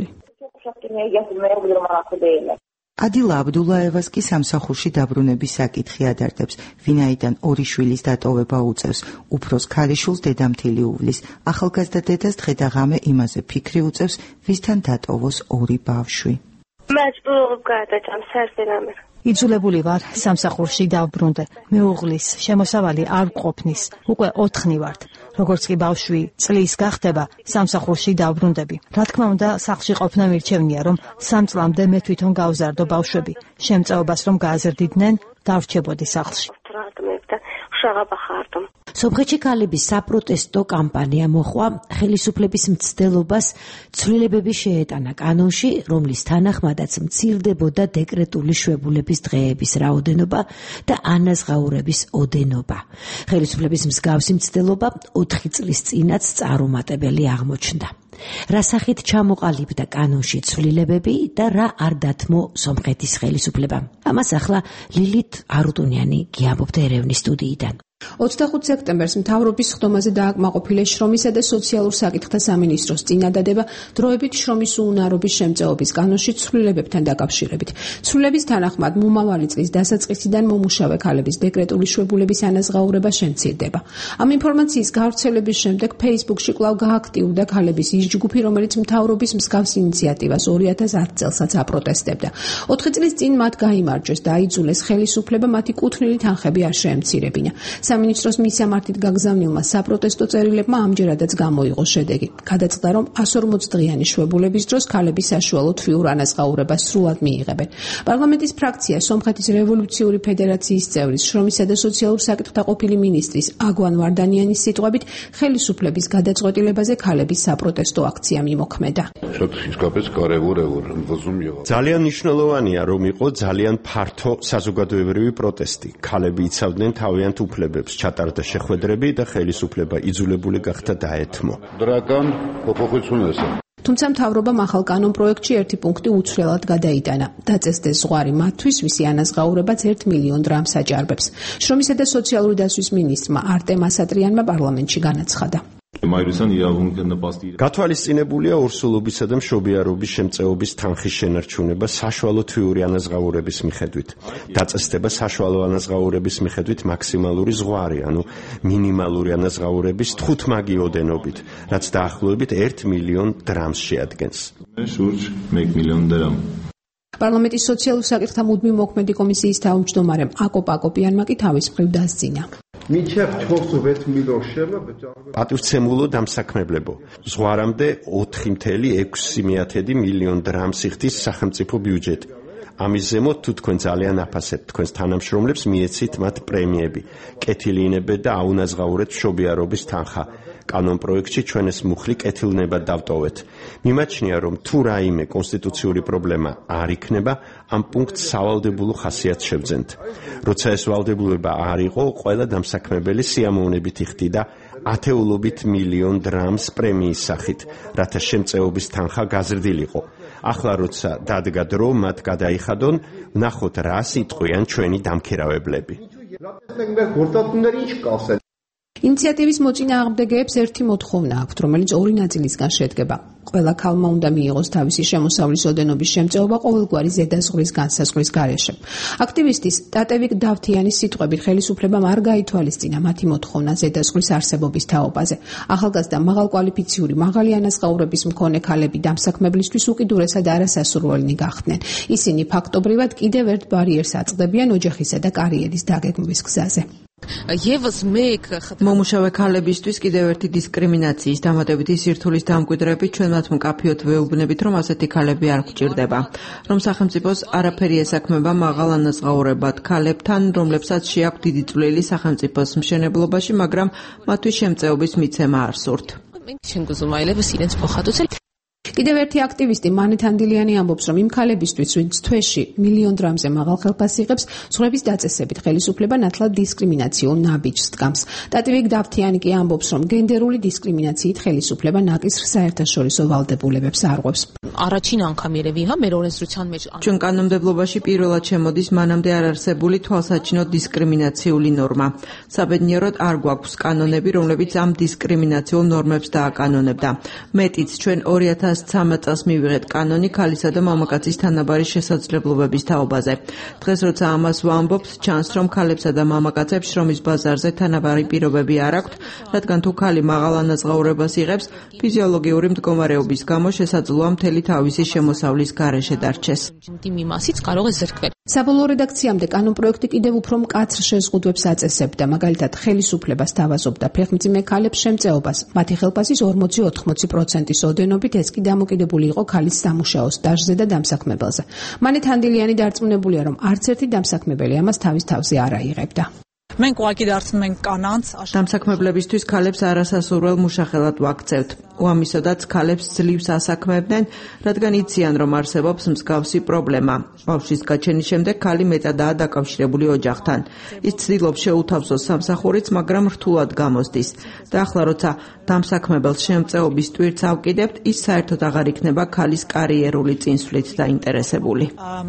ადილა აბდულაევას კი სამსახურში დაბრუნების საკითხი ადარდებს, ვინაიდან 2 შვილის დატოვება უწევს. უფროს ქალიშვილს დედამთილი უვლის. ახალგაზრდა დედას დღე და ღამე იმაზე ფიქრი უწევს, ვისთან დატოვოს 2 ბავშვი. იძულებული ვარ სამსახურში დავბრუნდე. მეუღლის შემოსავალი არ ყოფნის. უკვე 4 ვართ. როგორც კი ბავშვი წლის გახდება, სამსახურში დავბრუნდები. რა თქმა უნდა, სახლში ყოფნა მირჩევნია, რომ 3 წლამდე მე თვითონ გავზარდო ბავშვები. შემწეობას რომ გააზრდიდნენ, დავრჩებოდი სახლში. სომხეთში ქალების საპროტესტო კამპანია მოხვა, ხელისუფლების მცდელობას ცვლილებები შეეტანა კანონში, რომლის თანახმადაც მცირდებოდა დეკრეტული შვებულების დღეების რაოდენობა და ანაზღაურების ოდენობა. ხელისუფლების მსგავსი მცდელობა 4 წლის წინაც წარუმატებელი აღმოჩნდა. რა სახით ჩამოყალიბდა კანონში ცვლილებები და რა არ დათმო სომხეთის ხელისუფლებამ. ამას ახლა ლილით არუტუნიანი გიამბობდა ერევნის სტუდიიდან. 25 სექტემბერს მთავრობის ხდომაზე დააკმაყოფილე შრომისა და სოციალურ საკითხთა სამინისტროს წინადადება დროებით შრომის უუნარობის შემწეობის კანონში ცვლილებებთან დაკავშირებით. ცვლილების თანახმად მომავალი წლის დასაწყისიდან მომუშავე ქალების დეკრეტული შვებულების ანაზღაურება შემცირდება. ამ ინფორმაციის გავრცელების შემდეგ Facebook-ში კვლავ გააქტიურდა ქალების ის ჯგუფი, რომელიც მთავრობის მსგავს ინიციატივას 2010 წელსაც აპროტესტებდა. 4 წლის წინ მათ გაიმარჯვეს და აიძულეს ხელისუფლება მათი კუთვნილი თანხები არ შეემცირებინა. სამინისტროს მისამართით გაგზავნილმა საპროტესტო წერილებმა ამჯერადაც გამოიღო შედეგი. გადაწყდა, რომ 140 დღიანი შვებულების დროს ქალები საშუალო თვიურ ანაზღაურებას სრულად მიიღებენ. პარლამენტის ფრაქცია სომხეთის რევოლუციური ფედერაციის წევრის შრომისა და სოციალურ საკითხთა ყოფილი მინისტრის აგვან ვარდანიანის სიტყვებით ხელისუფლების გადაწყვეტილებაზე ქალების საპროტესტო აქცია მიმოქმედა. ძალიან მნიშვნელოვანია, რომ იყო ძალიან ფართო საზოგადოებრივი პროტესტი. ქალები იცავდნენ თავიანთ უფლებებს, ჩატარდა შეხვედრები და ხელისუფლება იძულებული გახდა დაეთმო. თუმცა მთავრობამ ახალ კანონ პროექტში ერთი პუნქტი უცვლელად გადაიტანა. დაწესდეს ზღვარი მათთვის, ვისი ანაზღაურებაც 1 მილიონ დრამს აჭარბებს. შრომისა და სოციალური დასვის მინისტრმა არტემ ასატრიანმა პარლამენტში განაცხადა. გათვალისწინებულია ორსულობისა და მშობიარობის შემწეობის თანხის შენარჩუნება საშუალო თვიური ანაზღაურების მიხედვით. დაწესდება საშუალო ანაზღაურების მიხედვით მაქსიმალური ზღვარი, ანუ მინიმალური ანაზღაურების 5 მაგი ოდენობით, რაც დაახლოებით 1 მილიონ დრამს შეადგენს. პარლამენტის სოციალურ საკითხთა მუდმივ მოქმედი კომისიის თავმჯდომარემ აკოპ აკოპიანმა კი თავის მხრივ დასძინა. პატივცემულო დამსაქმებლებო, ზღვარამდე 4,6 მილიონ დრამს იხდის სახელმწიფო ბიუჯეტი. ამის ზემოთ თუ თქვენ ძალიან აფასებთ თქვენს თანამშრომლებს, მიეცით მათ პრემიები, კეთილინებეთ და აუნაზღაურეთ მშობიარობის თანხა. კანონ პროექტში ჩვენ ეს მუხლი კეთილნებად დავტოვეთ. მიმაჩნია, რომ თუ რაიმე კონსტიტუციური პრობლემა არ იქნება, ამ პუნქტს სავალდებულო ხასიათს შევძენთ. როცა ეს ვალდებულება არ იყო, ყველა დამსაქმებელი სიამოვნებით იხდიდა ათეულობით მილიონ დრამს პრემიის სახით, რათა შემწეობის თანხა გაზრდილიყო. ახლა როცა დადგა დრო, მათ გადაიხადონ, ვნახოთ რას იტყვიან ჩვენი დამქირავებლები. ინიციატივის მოწინააღმდეგეებს ერთი მოთხოვნა აქვთ, რომელიც ორი ნაწილისგან შედგება. ყველა ქალმა უნდა მიიღოს თავისი შემოსავლის ოდენობის შემწეობა ყოველგვარი ზედაზღვრის განსაზღვრის გარეშე. აქტივისტის ტატევიკ დავთიანის სიტყვებით, ხელისუფლებამ არ გაითვალისწინა მათი მოთხოვნა ზედაზღვრის არსებობის თაობაზე. ახალგაზრდა მაღალკვალიფიციური, მაღალი ანაზღაურების მქონე ქალები დამსაქმებლისთვის უკიდურესად არასასურველნი გახდნენ. ისინი ფაქტობრივად კიდევ ერთ ბარიერს აწყდებიან ოჯახისა და კარიერის დაგეგმვის გზაზე. მომუშავე ქალებისთვის კიდევ ერთი დისკრიმინაციის დამატებითი სირთულის დამკვიდრებით ჩვენ მათ მკაფიოდ ვეუბნებით, რომ ასეთი ქალები არ გვჭირდება, რომ სახელმწიფოს არაფერი ესაქმება მაღალ ანაზღაურებად ქალებთან, რომლებსაც შეაქვთ დიდი წვლილი სახელმწიფოს მშენებლობაში, მაგრამ მათთვის შემწეობის მიცემა არ სურთ. კიდევ ერთი აქტივისტი მანეთ ანდილიანი ამბობს, რომ იმ ქალებისთვის, ვინც თვეში მილიონ დრამზე მაღალ ხელფასს იღებს, ზღვრების დაწესებით ხელისუფლება ნათლად დისკრიმინაციულ ნაბიჯს დგამს. ტატევიკ დავთიანი კი ამბობს, რომ გენდერული დისკრიმინაციით ხელისუფლება ნაკისრ საერთაშორისო ვალდებულებებს არღვევს. ჩვენ კანონმდებლობაში პირველად შემოდის მანამდე არ არსებული თვალსაჩინო დისკრიმინაციული ნორმა. საბედნიეროდ არ გვაქვს კანონები, რომლებიც ამ დისკრიმინაციულ ნორმებს დააკანონებდა. მეტიც ჩვენ 2013 წელს მივიღეთ კანონი ქალისა და მამაკაცის თანაბარი შესაძლებლობების თაობაზე. დღეს როცა ამას ვამბობთ, ჩანს, რომ ქალებსა და მამაკაცებს შრომის ბაზარზე თანაბარი პირობები არ აქვთ, რადგან თუ ქალი მაღალ ანაზღაურებას იღებს, ფიზიოლოგიური მდგომარეობის გამო შესაძლოა მთელი თავისი შემოსავლის გარეშე დარჩეს. საბოლოო რედაქციამდე კანონპროექტი კიდევ უფრო მკაცრ შეზღუდვებს აწესებდა, მაგალითად ხელისუფლებას თავაზობდა ფეხმძიმე ქალებს შემწეობას. მათი ხელფასის 40-80%-ის ოდენობით ეს კი დამოკიდებული იყო ქალის სამუშაო სტაჟზე და დამსაქმებელზე. მანეთ ანდილიანი დარწმუნებულია, რომ არც ერთი დამსაქმებელი ამას თავის თავზე არ აიღებდა. დამსაქმებლებისთვის ქალებს არასასურველ მუშახელად ვაქცევთ. უამისოდაც ქალებს ძლივს ასაქმებდნენ, რადგან იციან, რომ არსებობს მსგავსი პრობლემა. ბავშვის გაჩენის შემდეგ ქალი მეტადაა დაკავშირებული ოჯახთან. ის ცდილობს შეუთავსოს სამსახურიც, მაგრამ რთულად გამოსდის. და ახლა როცა დამსაქმებელს შემწეობის ტვირთს ავკიდებთ, ის საერთოდ აღარ იქნება ქალის კარიერული წინსვლით დაინტერესებული.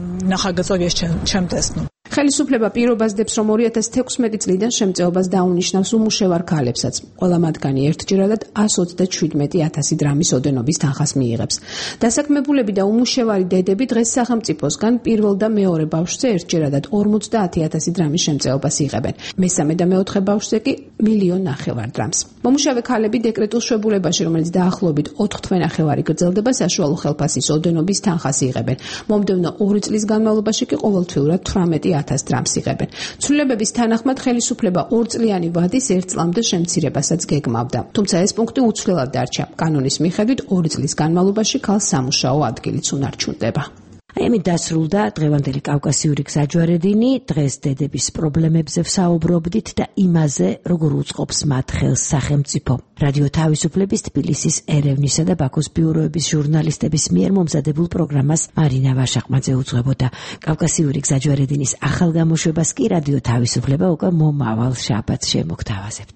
ხელისუფლება პირობას დებს, რომ 2016 წლიდან შემწეობას დაუნიშნავს უმუშევარ ქალებსაც. ყველა მათგანი ერთჯერადად 127,000 დრამის ოდენობის თანხას მიიღებს. დასაქმებულები და უმუშევარი დედები დღეს სახელმწიფოსგან პირველ და მეორე ბავშვზე ერთჯერადად 50,000 დრამის შემწეობას იღებენ. მესამე და მეოთხე ბავშვზე კი 1,500,000 დრამს. მომუშავე ქალები დეკრეტულ შვებულებაში, რომელიც დაახლოებით 4 თვე-ნახევარი გრძელდება, საშუალო ხელფასის ოდენობის თანხას იღებენ. მომდევნო 2 წლის განმავლობაში კი ყოველთვიურად 18,000 დრამს იღებენ. ცვლილებების თანახმად ხელისუფლება 2 წლიანი ვადის 1 წლამდე შემცირებასაც გეგმავდა. თუმცა ეს პუნქტი უცვლელად დარჩა. კანონის მიხედვით 2 წლის განმავლობაში ქალს სამუშაო ადგილიც უნარჩუნდება. აი ამით დასრულდა დღევანდელი კავკასიური გზაჯვარედინი. დღეს დედების პრობლემებზე ვსაუბრობდით და იმაზე, როგორ უწყობს მათ ხელს სახელმწიფო. რადიო თავისუფლების თბილისის ერევნისა და ბაქოს ბიუროების ჟურნალისტების მიერ მომზადებულ პროგრამას მარინა ვაშაყმაძე უძღვებოდა. კავკასიური გზაჯვარედინის ახალ გამოშვებას კი რადიო თავისუფლება უკვე მომავალ შაბათს შემოგთავაზებთ.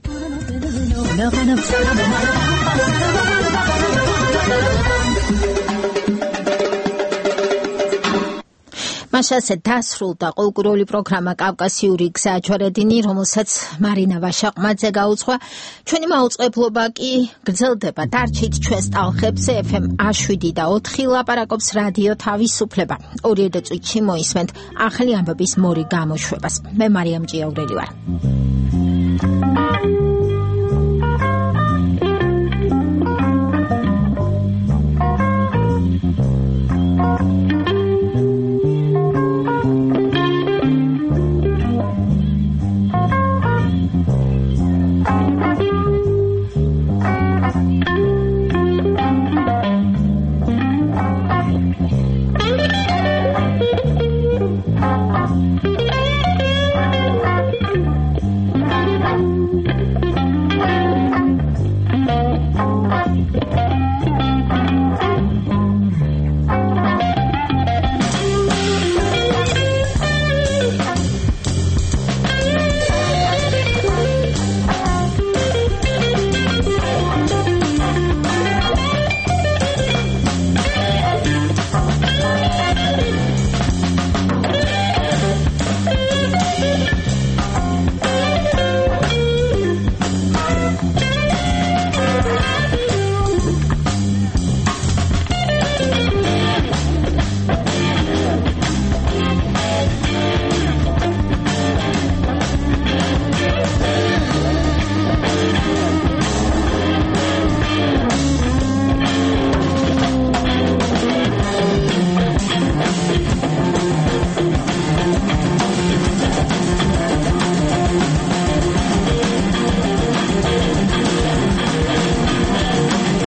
მასაზე დასრულდა კულტურული პროგრამა კავკასიური გზაჯვარედინი, რომელსაც მარინა ვაშაყმაძე გაუძღვა. ჩვენი მაუწყებლობა კი გრძელდება. დარჩით ჩვენს ტალღებზე FM 7 და 4 ლაპარაკობს რადიო თავისუფლება. 2 წუთში მოისმენთ ახალი ამბების მორიგ გამოშვებას. მე მარიამ ჭიაურელი ვარ.